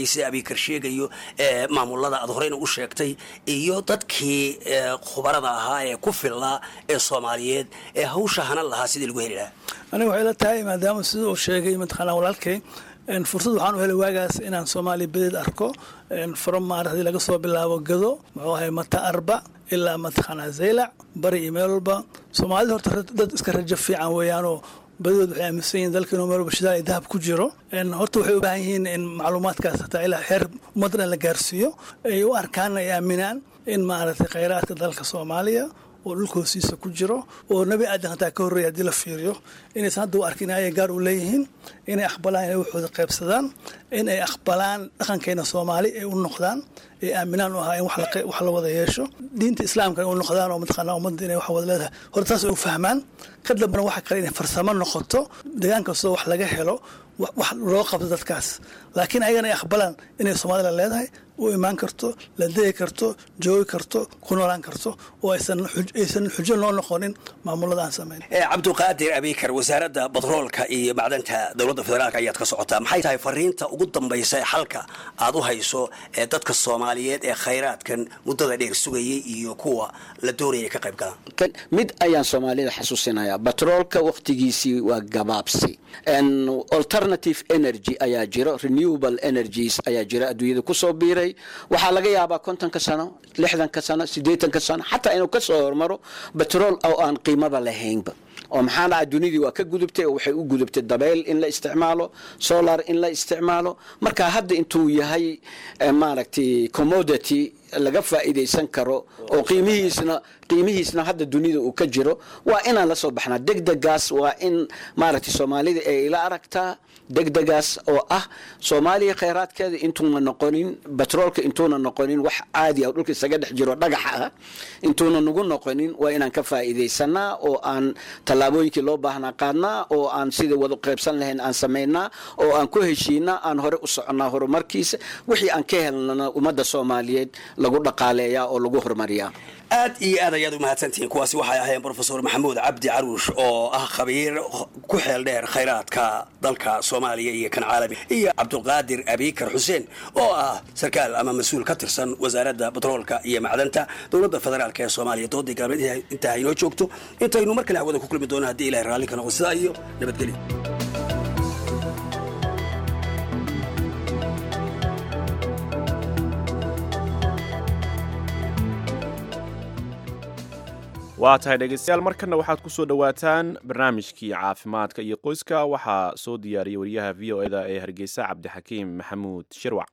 abikar sheegayo maamulada aad horeyna u sheegtay iyo dadkii khubarada ahaa ee ku filnaa ee soomaaliyeed ee hawsha hanan lahaa sidii lagu heli lahaa aniga waxay la tahay maadaama sida uu sheegay mataqaanaa walaalkay fursad waxaan u helay waagaas inaan soomaaliya bedeed arko from maaragtay laga soo bilaabo gado muxuu ahay mata arba ilaa mataqaanaa zaylac bari iyo meel walba soomaalida horta dad iska rajo fiican weeyaanoo badadood waxay aaminsan yihiin dalka inuu meel walba shidaal iyo dahab ku jiro horta waxay u baahan yihiin in macluumaadkaas hataa ilaa xeer ummaddan la gaarsiiyo ay u arkaan ay aaminaan in maaragtay khayraadka dalka soomaaliya oo dhulka hoostiisa ku jiro oo nebi aadan hataa ka horreeya haddii la fiiriyo inaysan hadda u arkin ayay gaar u leeyihiin inay aqbalaan inay waxooda qaybsadaan in ay aqbalaan dhaqankeena soomaali ay u noqdaan ay aaminaan u ahaa in wax la wada yeesho diinta islaamka ay u noqdaan oo mataqaanaa ummadda inay wax wada leedahay horta taas ay u fahmaan ka dambana waxa kale inay farsamo noqoto deegaan kastoo wax laga helo wax loo qabto dadkaas laakiin ayagana ay aqbalaan inay soomaalida leedahay u imaan karto la degi karto joogi karto ku noolaan karto oo aysan xujo noo noqonin maamulada aan samayn cabdulqaadir abikar wasaaradda batroolka iyo macdanta dowladda federaalka ayaad ka socotaa maxay tahay fariinta ugu dambaysa ee xalka aad u hayso ee dadka soomaaliyeed ee khayraadkan muddada dheer sugayay iyo kuwa la doonaya ka qayb galaan mid ayaan soomaalida xasuusinayaa batroolka waqtigiisii waa gabaabsi alternative energy ayaa jiro renewable energies ayaa jira adduunyada kusoo biiray waxaa laga yaabaa kontonka sano lixdanka sano siddeetanka sano xataa inuu ka soo hormaro batrool oo aan qiimaba lahaynba oo maxaa dhaca dunidii waa ka gudubtay oo waxay u gudubtay dabeyl in la isticmaalo solar in la isticmaalo marka hadda intuu yahay maaragtay commodity laga faa'iidaysan karo oo qiimihiisna qiimihiisna hadda dunida uu ka jiro waa inaan la soo baxnaa degdegaas waa in maaragtay soomaalida ay ila aragtaa degdegaas oo ah soomaaliya khayraadkeeda intuuna noqonin batroolka intuuna noqonin wax caadi ah dhulka isaga dhex jiro dhagax ah intuuna nagu noqonin waa inaan ka faa'iidaysanaa oo aan tallaabooyinkii loo baahnaa qaadnaa oo aan sidii wada qaybsan lahayn aan samaynaa oo aan ku heshiinaa aan hore u soconnaa horumarkiisa wixii aan ka helnana ummadda soomaaliyeed lagu dhaqaaleeyaa oo lagu horumariyaa aad iyo aad ayaad u mahadsantihiin kuwaasi waxay ahaayeen brofesor maxamuud cabdi caruush oo ah khabiir ku xeel dheer khayraadka dalka soomaaliya iyo kan caalami iyo cabdulqaadir abikar xuseen oo ah sarkaal ama mas-uul ka tirsan wasaaradda batroolka iyo macdanta dowladda federaalk ee soomaaliya doodii gaalmeed intaa haynoo joogto intaynu mar kale hawada ku kulmi doono haddii ilahay raalli ka noqo sidaa iyo nabadgelyo waa tahay dhegaystayaal markanna waxaad ku soo dhowaataan barnaamijkii caafimaadka iyo qoyska waxaa soo diyaariyay wariyaha v o eda ee hargeysa cabdixakiim maxamuud shirwac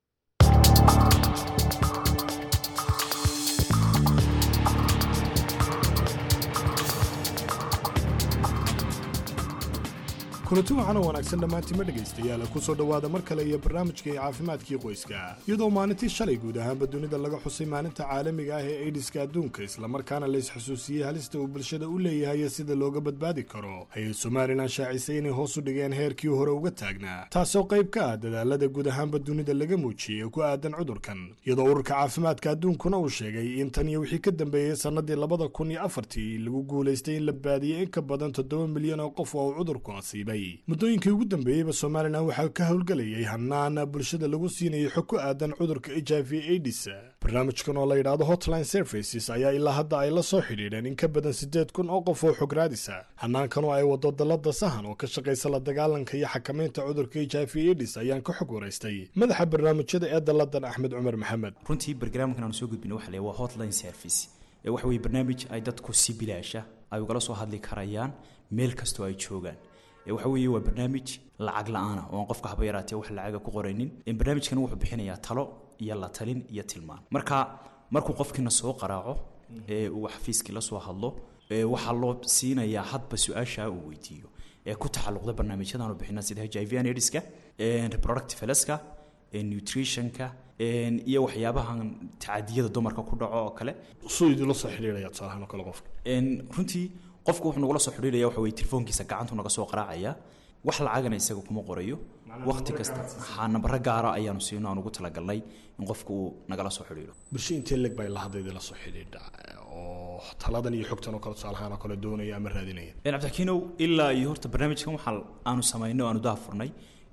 kulanti waxaan oo wanaagsan dhammaantima dhegaystayaal ku soo dhowaada mar kale iyo barnaamijkai caafimaadkii qoyska iyadoo maalintii shalay guud ahaanba dunida laga xusay maalinta caalamiga ah ee aidiska adduunka islamarkaana la isxasuusiyey halista uu bulshada u leeyahay sida looga badbaadi karo ayay somalilan shaacisay inay hoos u dhigeen heerkii hore uga taagnaa taasoo qayb ka ah dadaalada guud ahaanba dunida laga muujiyey ee ku aadan cudurkan iyadoo ururka caafimaadka adduunkuna uu sheegay in tan iyo wixii ka dambeeyey sannadii labada kun iyo afartii lagu guulaystay in la baadiyey in ka badan toddoba milyan oo qof oo uu cudurku asiibay muddooyinkii ugu dambeeyeyba somalilan waxaa ka howlgelayay hanaana bulshada lagu siinayay xog ku aadan cudurka h i v aids barnaamijkan oo la yidhaahdo hotline services ayaa ilaa hadda ay la soo xidhiidheen in ka badan siddeed kun oo qof oo xog raadisa hanaankan oo ay wado dalada sahan oo ka shaqaysa la dagaalanka iyo xakamaynta cudurka h i v aids ayaan ka xog waraystay madaxa barnaamijyada ee daladan axmed cumar maxamed runtii barnaamijkan aanu soo gudbina waxa la waa hotline service ee waxa weeye barnaamij ay dadku si bilaasha ay ugala soo hadli karayaan meel kastoo ay joogaan waxa weeye waa barnaamij lacag la'aan oo qofka haba yaraatee wax lacaga ku qoraynin in barnaamijkan wuxuu bixinayaa talo iyo la talin iyo tilmaan marka markuu qofkina soo qaraaco ee uu xafiiskii la soo hadlo ee waxa loo siinayaa hadba su'aasha uu weydiiyo ee ku taxalluqda barnaamijyadan uu bixina sida H I V and AIDS-ka ee reproductive health-ka ee nutrition-ka ee iyo waxyaabahan tacaadiyada dumarka ku dhaco oo kale soo la soo xiriiraya salahan kale qofka ee runtii qofku wuxuu nagula soo xiriiraya waxa weeye telefoonkiisa gacanta naga soo qaraacaya wax lacagana isaga kuma qorayo waqti kasta waxaa nambaro gaara ayaanu siino aan ugu talagalnay in qofku uu nagala soo xiriiro bulsho intee leg bay la hadlayda la soo xiriirda oo taladan iyo xogtan oo kale salahan kale doonaya ama raadinaya in abtakiino ilaa iyo horta barnaamijkan waxa aanu sameeyno aanu daafurnay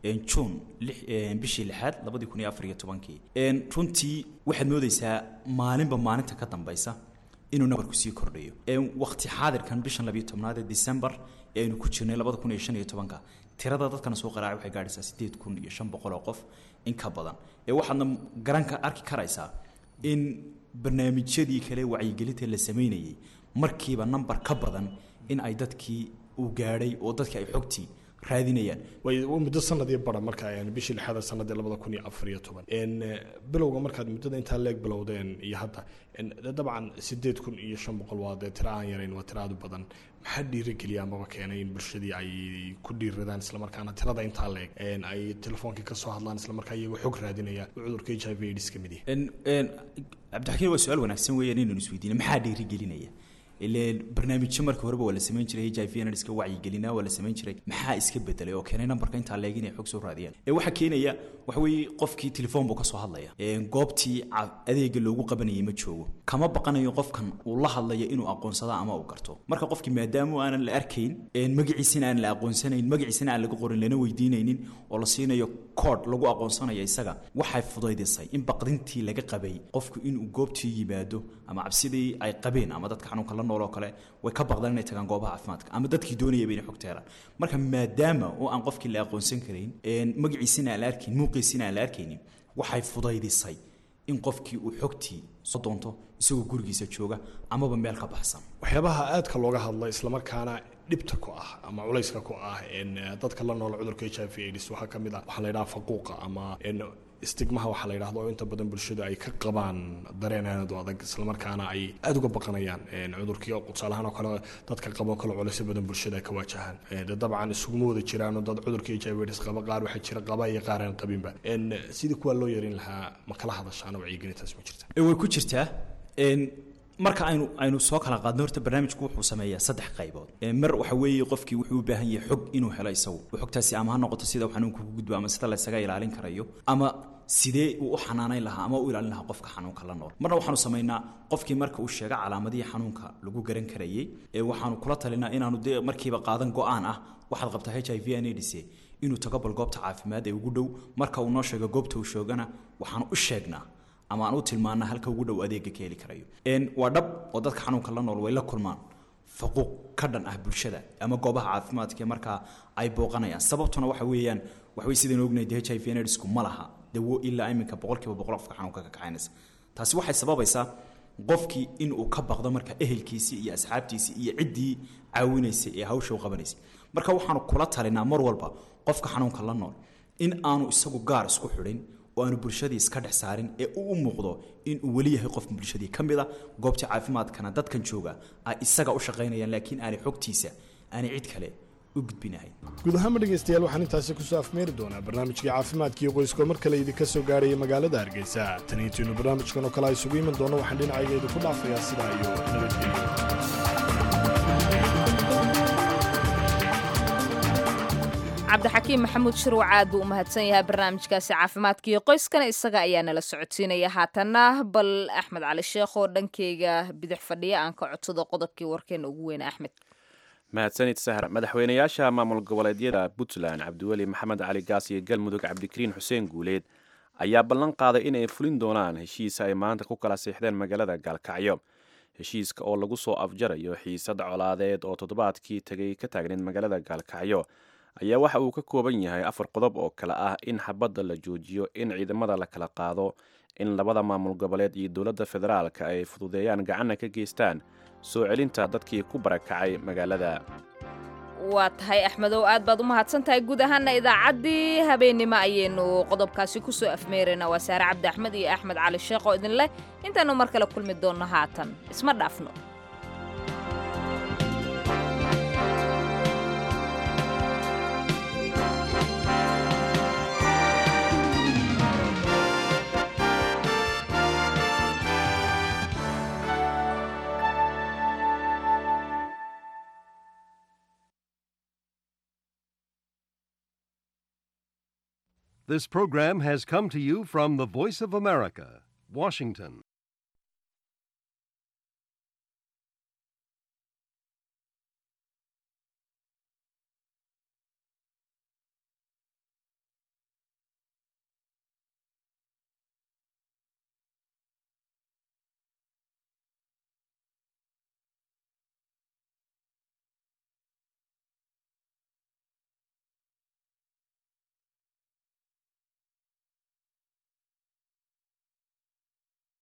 juun bishii lixaad labadii kun iyo afar iyo tobankii runtii waxaad moodaysaa maalinba maalinta ka dambaysa inuu nambarku sii kordhayo waqti xaadirkan bishan labiyo tobnaad ee december ee aynu ku jirnay labada kun iyo shan iyo tobanka tirada dadkana soo qaraacay waxay gaadhaysaa sideed kun iyo shan boqol oo qof in ka badan ee waxaadna garan ka arki karaysaa in barnaamijyadii kale wacyigelinta la sameynayay markiiba nambar ka badan in ay dadkii uu gaadhay oo dadkii ay xogtii raadinayaan way muddo sanadii bara marka ay bishii lixaad sanadii labada kun iyo afar iyo toban in bilowga markaad muddada inta leeg bilowdeen iyo hadda dabcan sideed kun iyo shan boqol waa dee tiro aan yarayn waa tiro aad u badan maxaa dhiirigeliya amaba keenay in bulshadii ay ku dhiiradaan islamarkaana tirada intaa leeg ay telefoonkii ka soo hadlaan islamarkaa iyagoo xog raadinaya cudurka h i v aids ka mid yahay cabdixakiin waa su-aal wanaagsan weeyaan inaynu isweydiino maxaa dhiirigelinaya ileen barnaamijyo marka horeba waa la samayn jiray h i v aids-ka wacyigelinaa waa la samayn jiray maxaa iska bedelay oo keenay nambarka intaa leeg inay xog soo raadiyaan ee waxaa keenaya waxa weeye qofkii telefoon buu ka soo hadlaya goobtii adeega loogu qabanayay ma joogo kama baqanayo qofkan uu la hadlaya inuu aqoonsada ama uu garto marka qofkii maadaama aanan la arkayn magaciisina aan la aqoonsanayn magaciisina aan laga qorin lana weydiinaynin oo la siinayo kood lagu aqoonsanayo isaga waxay fudaydisay in baqdintii laga qabay qofku inuu goobtii yimaado ama cabsidii ay qabeen ama dadka xanuunka la nool oo kale way ka baqdaan inay tagaan goobaha caafimaadka ama dadkii doonayay inay xogta helaan marka maadaama oo aan qofkii la aqoonsan karayn magaciisina aan la arkayn muuqiisina aan la arkaynin waxay fudaydisay in qofkii uu xogtii soo doonto isagoo gurigiisa jooga amaba meel ka baxsan waxyaabaha aadka looga hadla islamarkaana dhibta ku ah ama culayska ku ah dadka la nool cudurka h i v aids waxaa ka mid ah waxaa la yidhaha faquuqa ama istigmaha waxaa la yidhahdo oo inta badan bulshada ay ka qabaan dareen aad u adag islamarkaana ay aada uga baqanayaan cudurkii tusaalahaan oo kale dadka qabo kale culaysyo badan bulshada ay ka waajahaan dabcan isuguma wada jiraan dad cudurka h i v aids qaba qaar waxaa jira qaba iyo qaar aan qabinba sidii kuwa loo yarin lahaa ma kala hadashaan wacyigelintaas ma jirta way ku jirtaa marka aynu aynu soo kala qaadno horta barnaamijku wuxuu sameeyaa saddex qaybood mar waxa weeye qofkii wuxuu u baahan yahay xog inuu helo isagu xogtaasi ama ha noqoto sida xanuunka ku gudbo ama sida la isaga ilaalin karayo ama sidee uu u xanaanayn lahaa ama u ilaalin lahaa qofka xanuunka la nool marna waxaanu sameynaa qofkii marka uu sheego calaamadihii xanuunka lagu garan karayay ee waxaanu kula talinaa inaanu dee markiiba qaadan go-aan ah waxaad qabtaa h i v aids inuu tago bal goobta caafimaad ee ugu dhow marka uu noo sheego goobta uu shoogana waxaanu u sheegnaa ama aan u tilmaanaa halka ugu dhow adeega ka heli karayo waa dhab oo dadka xanuunka la nool way la kulmaan faquuq ka dhan ah bulshada ama goobaha caafimaadka markaa ay booqanayaan sababtuna waxa weeyaan waxway sidaan ognahay h i v aids-ku ma laha dawo ilaa iminka boqolkiiba boqol qofka xanuunka ka kacaynaysa taasi waxay sababaysaa qofkii in uu ka baqdo marka ehelkiisii iyo asxaabtiisii iyo ciddii caawinaysay ee hawsha u qabanaysay marka waxaanu kula talinaa mar walba qofka xanuunka la nool in aanu isagu gaar isku xidhin oo aanu bulshadii iska dhex saarin ee uu u muuqdo in uu weli yahay qof bulshadii ka mid a goobta caafimaadkana dadkan jooga ay isaga u shaqaynayaan laakiin aanay xogtiisa aanay cid kale u gudbinahayn guud ahaanba dhegaystayaal waxaan intaasi kusoo afmeeri doonaa barnaamijkii caafimaadkii qoyskoo mar kale idinka soo gaaraya magaalada hargeysa tan intiinu barnaamijkan oo kale isugu iman doono waxaan dhinacayga idinku dhaafayaa sidaa iyo nabadgelyo cabdixakiim maxamuud shirwac aad buu u mahadsan yahay barnaamijkaasi caafimaadka iyo qoyskana isaga ayaa nala socodsiinaya haatanna bal axmed cali sheekh oo dhankeyga bidix fadhiya aan ka codsado qodobkii warkeena ugu weyna axmed mahadsanid sahar madaxweynayaasha maamul goboleedyada puntland cabdiweli maxamed cali gaas iyo galmudug cabdikariin xuseen guuleed ayaa ballan qaaday inay fulin doonaan heshiis ay maanta ku kala siixdeen magaalada gaalkacyo heshiiska oo lagu soo afjarayo xiisad colaadeed oo toddobaadkii tegay ka taagneed magaalada gaalkacyo ayaa waxa uu ka kooban yahay afar qodob oo kale ah in xabadda la joojiyo in ciidamada la kala qaado in labada maamul goboleed iyo dowladda federaalka ay fududeeyaan gacanna ka geystaan soo celinta dadkii ku barakacay magaalada waa tahay axmedow aad baad u mahadsan tahay guud ahaana idaacaddii habeennimo ayaynu qodobkaasi ku soo afmeeraynaa waa saare cabdi axmed iyo axmed cali sheekh oo idin leh intaannu mar kale kulmi doonno haatan isma dhaafno This program has come to you from the Voice of America, Washington.